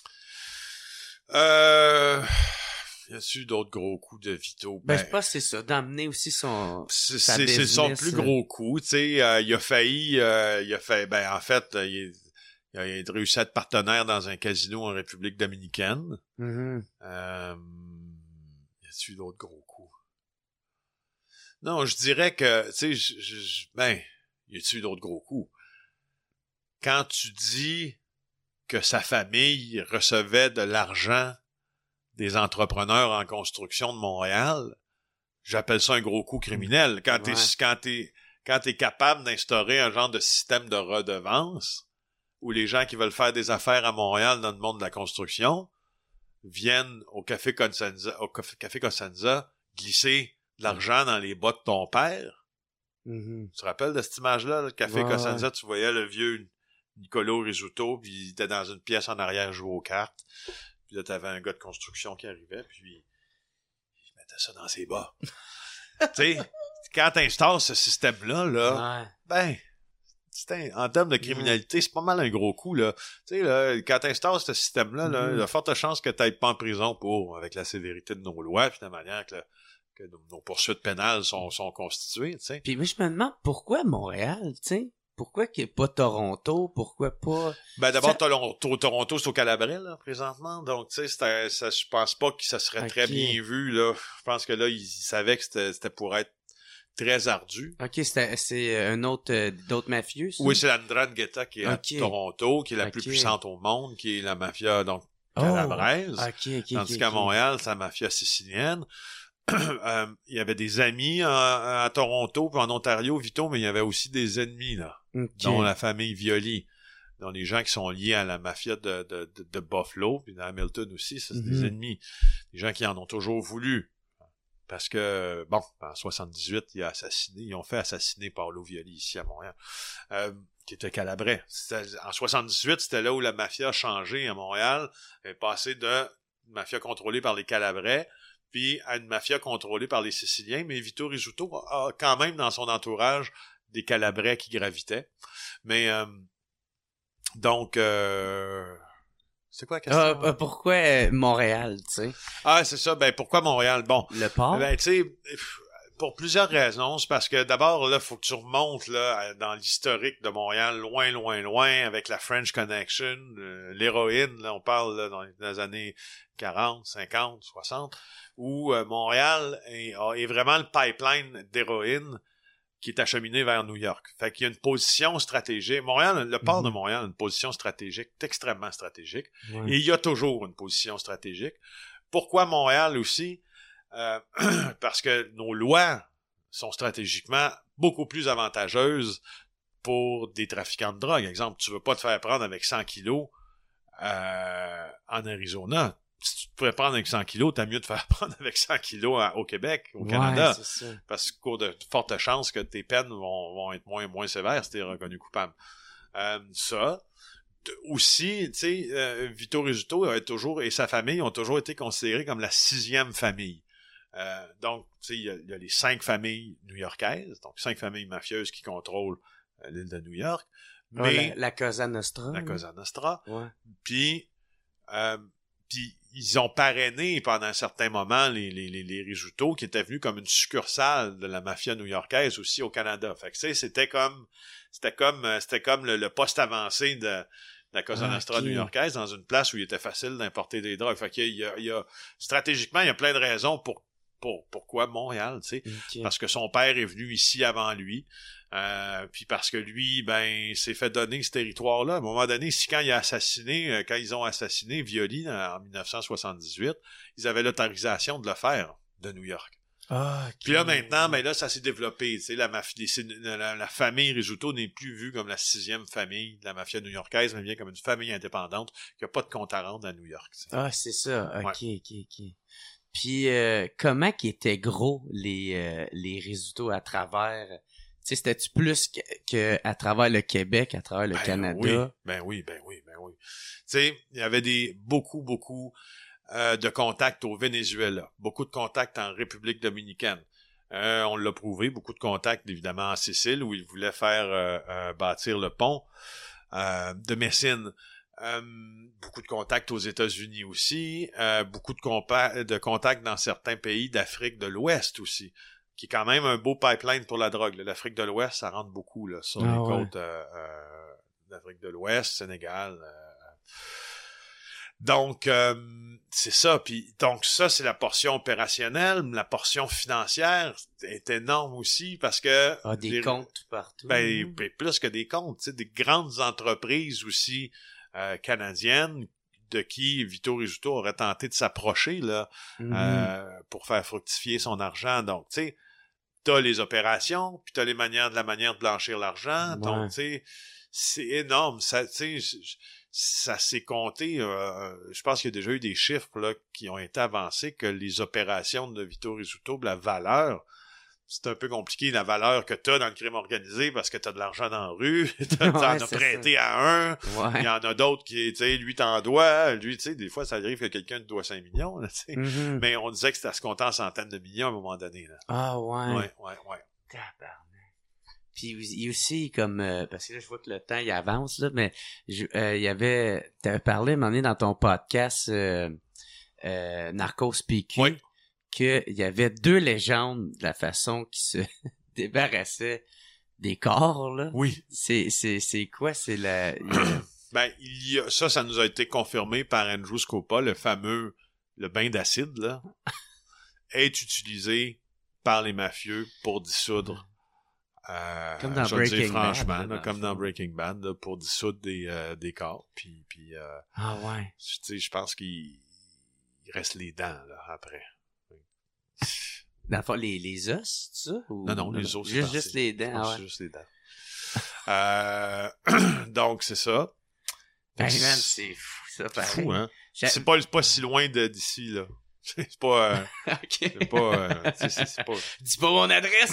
Euh... Y a-tu d'autres gros coups de Vito? Ben, Ben, je pense que c'est ça, d'amener aussi son... c'est sa c'est- c'est son business, plus là. gros coup, tu sais. Euh, il a failli... Euh, il a fait... Ben, en fait, euh, il, il a réussi à être partenaire dans un casino en République dominicaine. Mhm. Euh... Y a-tu d'autres gros coups? Non, je dirais que, tu sais, je, je, je- ben, y a-tu d'autres gros coups? Quand tu dis que sa famille recevait de l'argent des entrepreneurs en construction de Montréal, j'appelle ça un gros coup criminel. Quand t'es, Ouais. quand t'es, quand t'es capable d'instaurer un genre de système de redevance où les gens qui veulent faire des affaires à Montréal dans le monde de la construction viennent au Café Costanza, au Café Café Costanza glisser de l'argent dans les bas de ton père. Mhm. Tu te rappelles de cette image-là, le Café Ouais, Costanza, ouais. tu voyais le vieux Nicolo Rizzuto, puis il était dans une pièce en arrière jouer aux cartes. Puis là, t'avais un gars de construction qui arrivait, puis il mettait ça dans ses bas. Tu sais, quand t'installes ce système-là, là, Ouais. ben, c'est un- en termes de criminalité, c'est pas mal un gros coup, là. Tu sais, là, quand t'installes ce système-là, là, Mhm. il y a forte chance que t'ailles pas en prison pour, avec la sévérité de nos lois, puis de la manière que, que nos, nos poursuites pénales sont, sont constituées, tu sais. Puis moi, je me demande pourquoi Montréal, tu sais? Pourquoi qu'il n'y a pas Toronto? Pourquoi pas... Ben, d'abord, Ça- Toronto, Toronto, c'est au Calabrel, là, présentement. Donc, tu sais, c'était- ça, je pense pas que ça serait très Ok. bien vu, là. Je pense que là, ils, ils savaient que c'était, c'était pour être très ardu. OK, c'est, c'est un autre... euh, d'autres mafieux, ça? Oui, c'est la Ndrangheta qui est Ok. à Toronto, qui est la Ok. plus puissante au monde, qui est la mafia, donc, Oh. calabraise. OK, OK, Tandis ok, qu'à ok. Montréal, c'est la mafia sicilienne. Euh, il y avait des amis à, à Toronto, puis en Ontario, Vito, mais il y avait aussi des ennemis, là. OK. Dont la famille Violi, dont les gens qui sont liés à la mafia de, de, de, de Buffalo, puis d'Hamilton aussi, ça, c'est Mhm. des ennemis. Des gens qui en ont toujours voulu. Parce que, bon, en soixante-dix-huit, il a assassiné, ils ont fait assassiner Paolo Violi ici à Montréal, euh, qui était calabrais. C'était- en soixante-dix-huit, c'était là où la mafia a changé à Montréal, elle est passée de mafia contrôlée par les calabrais, puis à une mafia contrôlée par les Siciliens, mais Vito Rizzuto a quand même dans son entourage des calabrais qui gravitaient. Mais euh, donc euh, c'est quoi la question? Ah, ah, pourquoi euh, Montréal, tu sais? Ah, c'est ça, ben pourquoi Montréal? Bon, Le port? ben tu sais, pour plusieurs raisons, c'est parce que d'abord là, faut que tu remontes là dans l'historique de Montréal, loin, loin, loin, avec la French Connection, euh, l'héroïne, là, on parle là, dans les années quarante, cinquante, soixante, où euh, Montréal est, est vraiment le pipeline d'héroïne qui est acheminé vers New York. Fait qu'il y a une position stratégique. Montréal, le port Mhm. de Montréal a une position stratégique, extrêmement stratégique. Ouais. Et il y a toujours une position stratégique. Pourquoi Montréal aussi? Euh, parce que nos lois sont stratégiquement beaucoup plus avantageuses pour des trafiquants de drogue. Exemple, tu veux pas te faire prendre avec cent kilos euh, en Arizona. Si tu te pourrais prendre avec cent kilos, t'as mieux de faire prendre avec cent kilos à- au Québec, au Ouais, Canada. c'est ça. Parce qu'au de fortes chances que tes peines vont, vont être moins, moins sévères si t'es reconnu coupable. Euh, ça. T- Aussi, tu sais, euh, Vito Rizzuto a toujours, et sa famille ont toujours été considérés comme la sixième famille. Euh, donc, tu sais, il y, a- il y a les cinq familles new-yorkaises, donc cinq familles mafieuses qui contrôlent euh, l'île de New York. Ah, Mais la, la Cosa Nostra. la là. Cosa Nostra. Ouais. Puis, euh, puis ils ont parrainé pendant un certain moment les, les, les, les Rizzuto, qui étaient venus comme une succursale de la mafia new-yorkaise aussi au Canada. Fait que, tu sais, c'était comme, c'était comme, c'était comme le, le poste avancé de, de la Cosa Nostra ah, okay. new-yorkaise, dans une place où il était facile d'importer des drogues. Fait qu'il y a, il y a, stratégiquement, il y a plein de raisons pour, pour, pourquoi Montréal, tu sais. Okay. Parce que son père est venu ici avant lui. Euh, puis parce que lui, ben, s'est fait donner ce territoire-là. À un moment donné, si quand il a assassiné, euh, quand ils ont assassiné Violi en, en dix-neuf cent soixante-dix-huit, ils avaient l'autorisation de le faire de New York. Ah, okay. Puis là, maintenant, ben là, ça s'est développé. Tu sais, la, mafia, la, la famille Rizzuto n'est plus vue comme la sixième famille de la mafia new-yorkaise, mais bien comme une famille indépendante qui n'a pas de compte à rendre à New York. T'sais. Ah, c'est ça. OK, ouais. OK, OK. Puis, euh, comment qu'ils étaient gros, les, euh, les Rizzuto à travers... Tu sais, c'était-tu plus que, que à travers le Québec, à travers le ben Canada? Oui, ben oui, ben oui, ben oui. Tu sais, il y avait des beaucoup, beaucoup euh, de contacts au Venezuela, beaucoup de contacts en République dominicaine. Euh, on l'a prouvé, beaucoup de contacts, évidemment, en Sicile, où ils voulaient faire euh, euh, bâtir le pont euh, de Messine. Euh, beaucoup de contacts aux États-Unis aussi, euh, beaucoup de, compa- de contacts dans certains pays d'Afrique de l'Ouest aussi, qui est quand même un beau pipeline pour la drogue. L'Afrique de l'Ouest, ça rentre beaucoup là, sur ah, les ouais. côtes euh, euh, d'Afrique de l'Ouest, Sénégal. Euh. Donc, euh, c'est ça. Puis, donc, ça, c'est la portion opérationnelle. La portion financière est énorme aussi parce que... Ah, des les, comptes partout. Ben, plus que des comptes. Tu sais, des grandes entreprises aussi euh, canadiennes de qui Vito Rizzuto aurait tenté de s'approcher là mm-hmm. euh, pour faire fructifier son argent. Donc, tu sais, t'as les opérations, puis t'as les manières de la manière de blanchir l'argent. Ouais. Donc, tu sais, c'est énorme. Ça, tu sais, ça s'est compté. Euh, je pense qu'il y a déjà eu des chiffres là qui ont été avancés que les opérations de Vito Rizzuto, la valeur, c'est un peu compliqué, la valeur que t'as dans le crime organisé parce que t'as de l'argent dans la rue, t'en ouais, as prêté ça. à un, ouais. il y en a d'autres qui, tu sais, lui t'en doit, lui, tu sais, des fois ça arrive que quelqu'un te doit cinq millions, tu sais, mm-hmm. mais on disait que c'était à se compter en centaines de millions à un moment donné, là. Ah ouais. Ouais, ouais, ouais. Tabarnak. Puis il y a aussi comme, euh, parce que là je vois que le temps il avance, là, mais je, euh, il y avait, t'avais parlé à un moment donné dans ton podcast euh, euh, Narcos P Q. Oui. Qu'il y avait deux légendes de la façon qu'ils se débarrassaient des corps, là. Oui. C'est, c'est, c'est quoi? C'est la... ben, il y a, ça, ça nous a été confirmé par Andrew Scopa, le fameux, le bain d'acide, là, est utilisé par les mafieux pour dissoudre, euh, comme dans je Breaking dire franchement, Bad. Là, dans comme dans Breaking Bad, là, pour dissoudre des, euh, des corps. Puis, puis, euh, ah ouais. Tu sais, je pense qu'il il reste les dents, là, après. Dans le fond, les, les os, c'est ça? Ou... Non, non, les os, c'est Juste, juste les dents, ah ouais. Juste les dents. euh, donc, c'est ça. Ben, man, c'est fou, ça, pareil. C'est fou, hein? C'est pas, c'est pas si loin de, d'ici, là. C'est pas... Euh, okay. C'est pas... Euh, c'est, c'est, c'est pas... Dis pas mon adresse!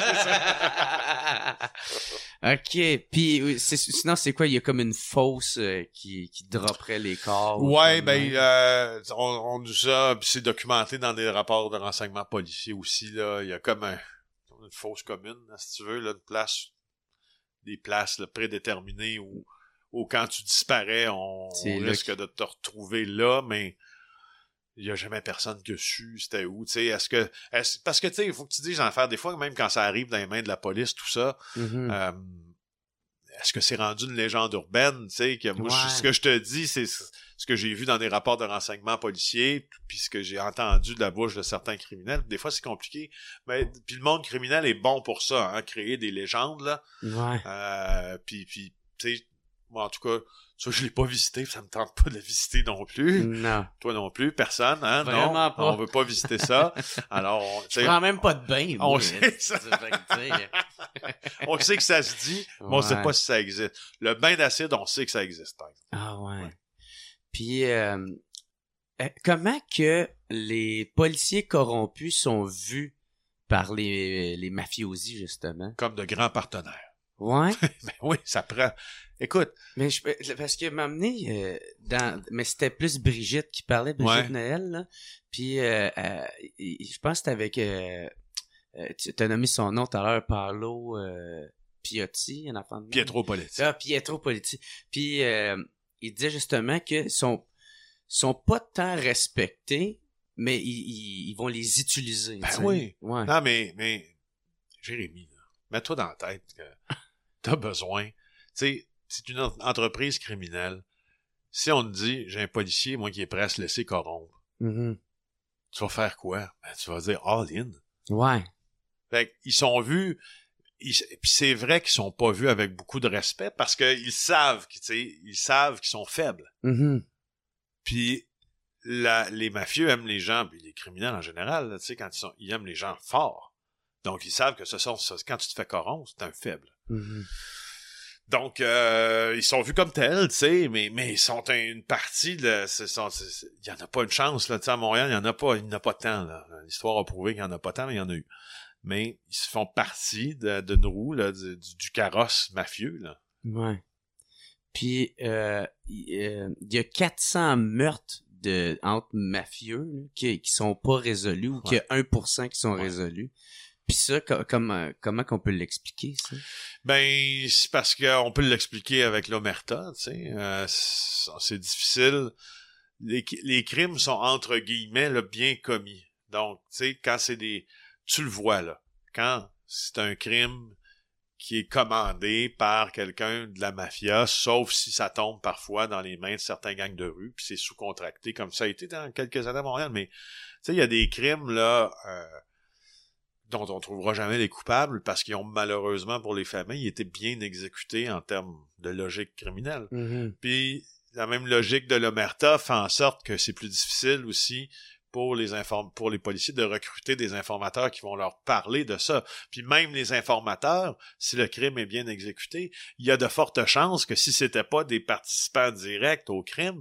OK. Puis, c'est, sinon, c'est quoi? Il y a comme une fosse euh, qui, qui dropperait les corps? Ouais, ben, euh, on, on nous a... C'est documenté dans des rapports de renseignement policiers aussi, là. Il y a comme un, une fosse commune, là, si tu veux, là, une place... Des places là, prédéterminées où, où quand tu disparais, on, on risque que... de te retrouver là, mais... Il y a jamais personne qui a su c'était où, tu sais, est-ce que est-ce, parce que tu sais, il faut que tu dises en faire des fois même quand ça arrive dans les mains de la police tout ça. Mm-hmm. Euh, est-ce que c'est rendu une légende urbaine, tu sais, que moi ouais. je, ce que je te dis c'est ce que j'ai vu dans des rapports de renseignement policiers puis ce que j'ai entendu de la bouche de certains criminels. Des fois c'est compliqué, mais puis le monde criminel est bon pour ça, hein, créer des légendes là. Ouais. Euh, puis puis tu sais, moi en tout cas ça, je l'ai pas visité, ça me tente pas de le visiter non plus. Non. Toi non plus, personne, hein? Vraiment non, pas. On veut pas visiter ça. Alors, on, je prends même pas de bain. On moi, sait ça. On sait que ça se dit, mais ouais. on sait pas si ça existe. Le bain d'acide, on sait que ça existe. Ah ouais. ouais. Puis, euh, comment que les policiers corrompus sont vus par les, les mafiosi, justement? Comme de grands partenaires. Ouais. Ben oui, ça prend... Écoute. Mais je, parce que m'a amené euh, dans, mais c'était plus Brigitte qui parlait, Brigitte ouais. Noël, là. Puis, euh, euh, je pense que c'était avec, euh, euh, tu as nommé son nom tout à l'heure, Paolo euh, Piotti, un enfant de Pietro Politi. Ah, Pietro Politi. Puis, euh, il disait justement que son, sont pas tant respectés, mais ils, ils, ils vont les utiliser. Ben t'sais. oui. Ouais. Non, mais, mais, Jérémy, là, mets-toi dans la tête que t'as besoin. Tu sais, c'est une entreprise criminelle. Si on te dit, j'ai un policier, moi, qui est prêt à se laisser corrompre, Mm-hmm. tu vas faire quoi? Ben, tu vas dire all in. Ouais. Fait qu'ils sont vus, ils, puis c'est vrai qu'ils sont pas vus avec beaucoup de respect parce qu'ils savent, tu sais, ils savent qu'ils sont faibles. Mm-hmm. Puis la, les mafieux aiment les gens, puis les criminels en général, tu sais, quand ils sont, ils aiment les gens forts. Donc ils savent que ce sont, quand tu te fais corrompre, c'est un faible. Mm-hmm. Donc euh, ils sont vus comme tels, tu sais, mais mais ils sont une partie de, c'est, c'est, c'est, il y en a pas une chance là, tu sais, à Montréal, il y en a pas, il n'y en a pas tant là. L'histoire a prouvé qu'il y en a pas tant, mais il y en a eu. Mais ils se font partie de, de une roue là, du, du carrosse mafieux là. Ouais. Puis euh, il euh, y a quatre cents meurtres de entre mafieux là, qui qui sont pas résolus ou Ouais. qu'il y a un pour cent qui sont Ouais. résolus. Puis ça, co- comment comment qu'on peut l'expliquer ça? Ben c'est parce qu'on peut l'expliquer avec l'omerta, tu sais, euh, c'est, c'est difficile. Les, les crimes sont entre guillemets là, bien commis. Donc tu sais quand c'est des, tu le vois là, quand c'est un crime qui est commandé par quelqu'un de la mafia, sauf si ça tombe parfois dans les mains de certains gangs de rue, puis c'est sous-contracté, comme ça a été dans quelques années à Montréal, mais tu sais, il y a des crimes, là, euh, dont on trouvera jamais les coupables, parce qu'ils ont malheureusement, pour les familles, été bien exécutés en termes de logique criminelle. Mm-hmm. Puis, la même logique de l'omerta fait en sorte que c'est plus difficile aussi pour les inform- pour les policiers de recruter des informateurs qui vont leur parler de ça. Puis même les informateurs, si le crime est bien exécuté, il y a de fortes chances que si c'était pas des participants directs au crime,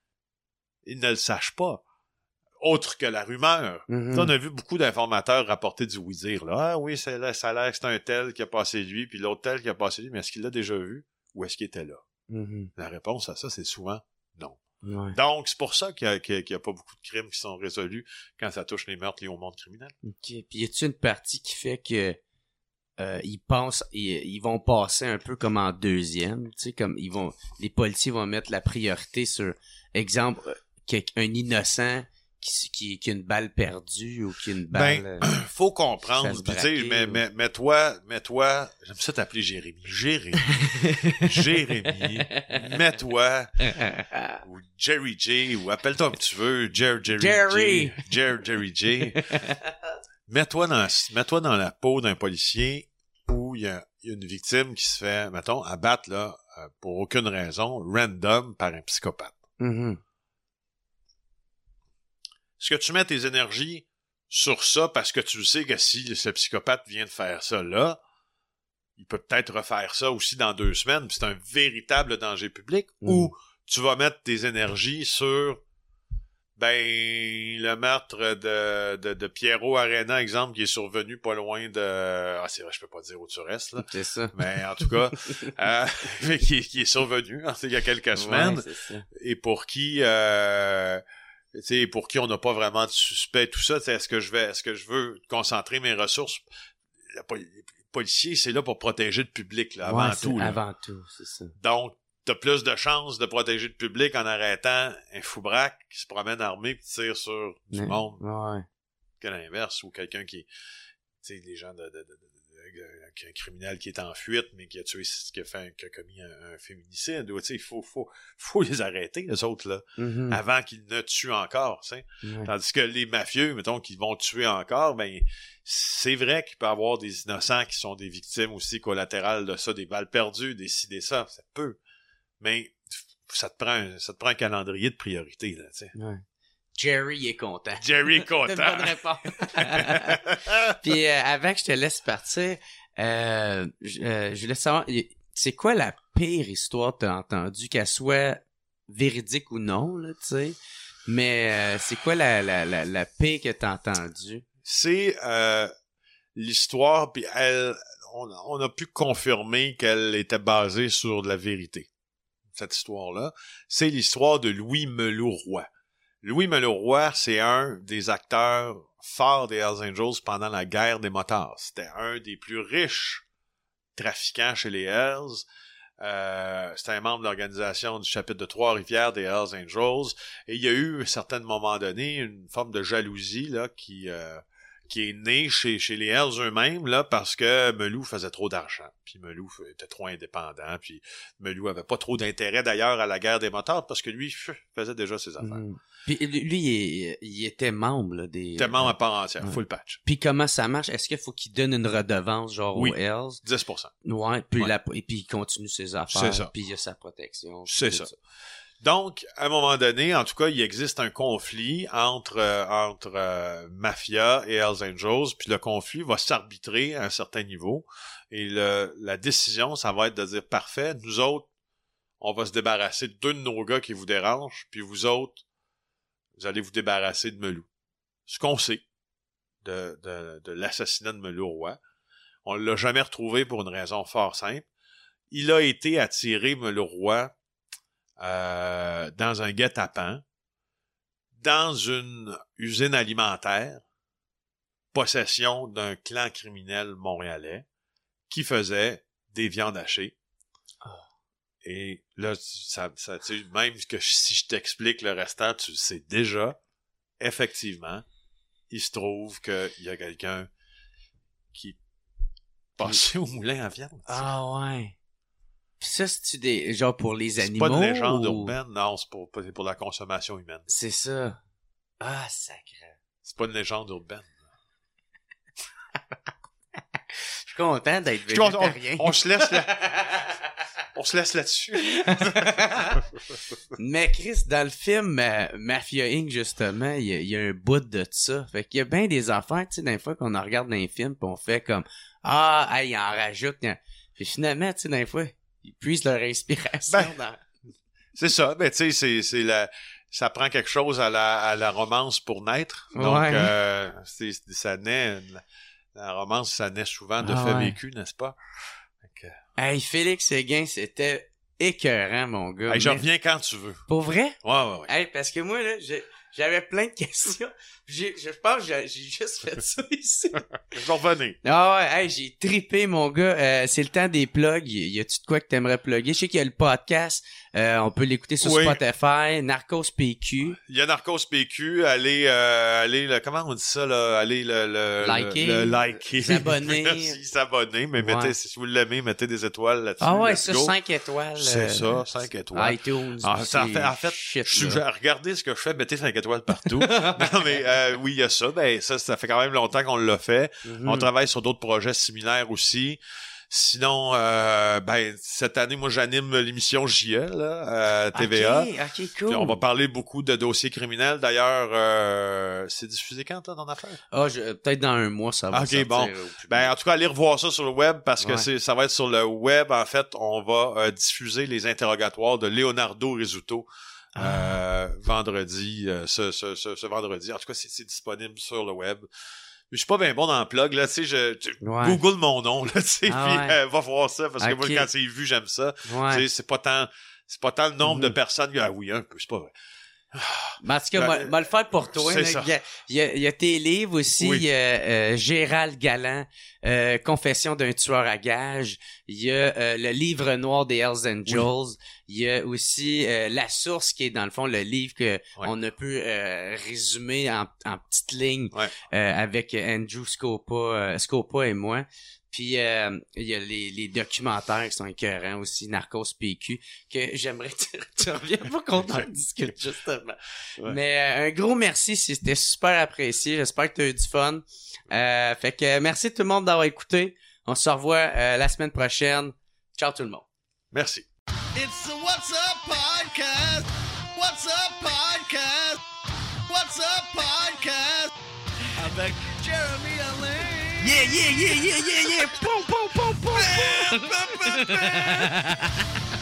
ils ne le sachent pas. Autre que la rumeur. Mm-hmm. Ça, on a vu beaucoup d'informateurs rapporter du oui-dire. Là. Ah oui, ça, ça a l'air que c'est un tel qui a passé lui, puis l'autre tel qui a passé lui, mais est-ce qu'il l'a déjà vu ou est-ce qu'il était là? Mm-hmm. La réponse à ça, c'est souvent non. Ouais. Donc, c'est pour ça qu'il y a, qu'il y a, qu'il y a pas beaucoup de crimes qui sont résolus quand ça touche les meurtres liés au monde criminel. OK. Puis y a-t-il une partie qui fait que euh, ils pensent ils, ils vont passer un peu comme en deuxième, tu sais, comme ils vont les policiers vont mettre la priorité sur exemple euh, quelqu'un- un innocent qui, qui, qui a une balle perdue ou qui a une balle Ben, euh, faut Ça comprendre. se Puis, tu sais, braquer, mais, ou- mais, mais toi, mais toi, j'aime ça t'appeler Jérémy. Jérémy. Jérémy. Mets-toi, ou Jerry J, ou appelle-toi comme tu veux, Jer, Jerry Jerry. J. Jer, Jerry J. Mets-toi dans, mets-toi dans la peau d'un policier où il y a, il y a une victime qui se fait, mettons, abattre, là, euh, pour aucune raison, random, par un psychopathe. Mhm. Est-ce que tu mets tes énergies sur ça parce que tu sais que si ce psychopathe vient de faire ça là, il peut peut-être refaire ça aussi dans deux semaines, puis c'est un véritable danger public, Mm. ou tu vas mettre tes énergies sur ben le meurtre de, de, de Pierrot Arena, exemple, qui est survenu pas loin de... Ah, c'est vrai, je peux pas dire où tu restes, là. C'est ça. Mais en tout cas, euh, qui, qui est survenu hein, il y a quelques semaines, Ouais, c'est ça. et pour qui... Euh, tu sais, pour qui on n'a pas vraiment de suspect, tout ça, est-ce que je vais, est-ce que je veux concentrer mes ressources? La poli- les policiers, c'est là pour protéger le public, là, avant Ouais, c'est tout. Là. avant tout, c'est ça. Donc, t'as plus de chances de protéger le public en arrêtant un foubraque qui se promène armé et qui tire sur du Mais- monde Ouais. que l'inverse, ou quelqu'un qui, tu sais, les gens de, de, de, de, de- de- un criminel qui est en fuite, mais qui a tué, qui a fait, un- qui a commis un, un féminicide, ou, tu sais, il faut, faut, faut les arrêter, les autres, là, Mhm. avant qu'ils ne tuent encore, tu sais. Ouais. Tandis que les mafieux, mettons, qui vont tuer encore, ben, c'est vrai qu'il peut y avoir des innocents qui sont des victimes aussi collatérales de ça, des balles perdues, des ci, des ça, ça peut. Mais, ça te prend un, ça te prend un calendrier de priorité, là, tu sais. Ouais. Jerry est content. Jerry est content. C'est une bonne réponse. Puis euh, avant que je te laisse partir, euh, je, euh, je voulais savoir, y- c'est quoi la pire histoire que t'as entendue, qu'elle soit véridique ou non, là, tu sais. Mais euh, c'est quoi la, la, la, la pire que t'as entendue? C'est euh, l'histoire, puis elle, on, on a pu confirmer qu'elle était basée sur de la vérité. Cette histoire-là, c'est l'histoire de Louis Meloux-Roy. Louis Meloux-Roy, c'est un des acteurs forts des Hells Angels pendant la guerre des motards. C'était un des plus riches trafiquants chez les Hells. Euh, c'était un membre de l'organisation du chapitre de Trois-Rivières des Hells Angels. Et il y a eu, à un certain moment donné, une forme de jalousie là qui euh, qui est née chez, chez les Hells eux-mêmes là parce que Melou faisait trop d'argent. Puis Melou était trop indépendant. Puis Melou avait pas trop d'intérêt d'ailleurs à la guerre des motards parce que lui faisait déjà ses affaires. Mmh. Puis lui, il, il était membre là, des... Il était membre à part entière, ouais. full patch. Puis comment ça marche? Est-ce qu'il faut qu'il donne une redevance genre oui, aux Hells? dix pour cent. Ouais, puis, ouais. La, et puis il continue ses affaires. C'est ça. Puis il y a sa protection. C'est ça. ça. Donc, à un moment donné, en tout cas, il existe un conflit entre euh, entre euh, Mafia et Hells Angels, puis le conflit va s'arbitrer à un certain niveau. Et le, la décision, ça va être de dire, parfait, nous autres, on va se débarrasser de deux de nos gars qui vous dérangent, puis vous autres, vous allez vous débarrasser de Melou. Ce qu'on sait de, de, de l'assassinat de Melou Roy, on l'a jamais retrouvé pour une raison fort simple. Il a été attiré, Melou Roy, euh, dans un guet-apens, dans une usine alimentaire, possession d'un clan criminel montréalais, qui faisait des viandes hachées. Et là, ça, ça, tu sais, même que si je t'explique le restant, tu le sais déjà. Effectivement, il se trouve qu'il y a quelqu'un qui passait au moulin à viande. Ah ouais. Pis ça, c'est-tu des... genre pour les c'est animaux? C'est pas de légende ou... urbaine, non, c'est pour, pour la consommation humaine. C'est ça. Ah, sacré. C'est pas une légende urbaine. Je suis content d'être végétarien. On, on, on se laisse là. On se laisse là-dessus. Mais Chris, dans le film euh, Mafia Incorporated, justement, il y, y a un bout de ça. Fait qu'il y a bien des affaires, tu sais, des fois qu'on en regarde dans les films, pis on fait comme ah, hey, il en rajoute. Puis finalement, tu sais, des fois, ils puisent leur inspiration. Ben, dans... C'est ça, ben tu sais, c'est, c'est la... ça prend quelque chose à la, à la romance pour naître. Donc, ouais. euh, c'est, ça naît... La romance, ça naît souvent de ah faits ouais. vécus, n'est-ce pas? Que... Hey, Félix Séguin, c'était écœurant, mon gars. Hey, mais... je reviens quand tu veux. Pour vrai? Ouais, ouais, ouais. Hey, parce que moi, là, j'ai, j'avais plein de questions. J'ai, je pense que j'ai, j'ai juste fait ça ici. Je vais revenir. Ah ouais, hey, j'ai trippé, mon gars. Euh, c'est le temps des plugs. Y, y a-tu de quoi que t'aimerais plugger? Je sais qu'il y a le podcast. Euh, on peut l'écouter sur oui. Spotify. Narcos P Q. Il y a Narcos P Q. Allez, euh, allez, le, comment on dit ça, là? Allez, le, le, liker. Le, le liker. S'abonner. Merci, s'abonner. Mais ouais. mettez, si vous l'aimez, mettez des étoiles là-dessus. Ah ouais, Let's ça, go. cinq étoiles. C'est euh, ça, cinq étoiles. iTunes. Ah, ça, en fait, en fait shit, je suis, regardez ce que je fais, mettez cinq étoiles partout. Non, mais, euh, oui, il y a ça. Ben, ça, ça fait quand même longtemps qu'on l'a fait. Mm-hmm. On travaille sur d'autres projets similaires aussi. Sinon, euh, ben, cette année, moi, j'anime l'émission J E, là, à T V A. OK, OK, cool. Puis on va parler beaucoup de dossiers criminels. D'ailleurs, euh, c'est diffusé quand, toi, dans l'affaire? Ah, je, peut-être dans un mois, ça va OK, sortir. bon. Ben, en tout cas, allez revoir ça sur le web parce que ouais. c'est, ça va être sur le web. En fait, on va euh, diffuser les interrogatoires de Leonardo Rizzuto. Ah. Euh, vendredi, euh, ce, ce, ce, ce vendredi. En tout cas, c'est, c'est disponible sur le web. Je suis pas bien bon dans le plug, là, tu sais, je, je ouais. Google mon nom, là, tu sais, ah puis ouais. euh, va voir ça, parce okay. que moi, quand c'est vu, j'aime ça. Ouais. Tu sais, c'est pas tant, c'est pas tant le nombre mm-hmm. de personnes que, ah oui, un peu, c'est pas vrai. Ben, en tout cas, ben, moi, le faire pour toi. Il y, y, y, y a tes livres aussi. Oui. Il y a euh, Gérald Galland, euh, Confession d'un tueur à gages. Il y a euh, le livre noir des Hells Angels. Il oui. y a aussi euh, La Source, qui est dans le fond le livre que ouais. on a pu euh, résumer en, en petites lignes ouais. euh, avec Andrew Scopa, euh, Scopa et moi. Puis euh, il y a les, les documentaires qui sont écœurants aussi, Narcos P Q, que j'aimerais que tu reviens pas qu'on en discute justement. Ouais. Mais euh, un gros merci, c'était super apprécié. J'espère que tu as eu du fun. Euh, fait que merci tout le monde d'avoir écouté. On se revoit euh, la semaine prochaine. Ciao tout le monde. Merci. It's the What's Up Podcast. What's Up Podcast. What's Up Podcast. Avec Jeremy Alain. Yeah, yeah, yeah, yeah, yeah, yeah. Boom, boom, boom, boom, boom.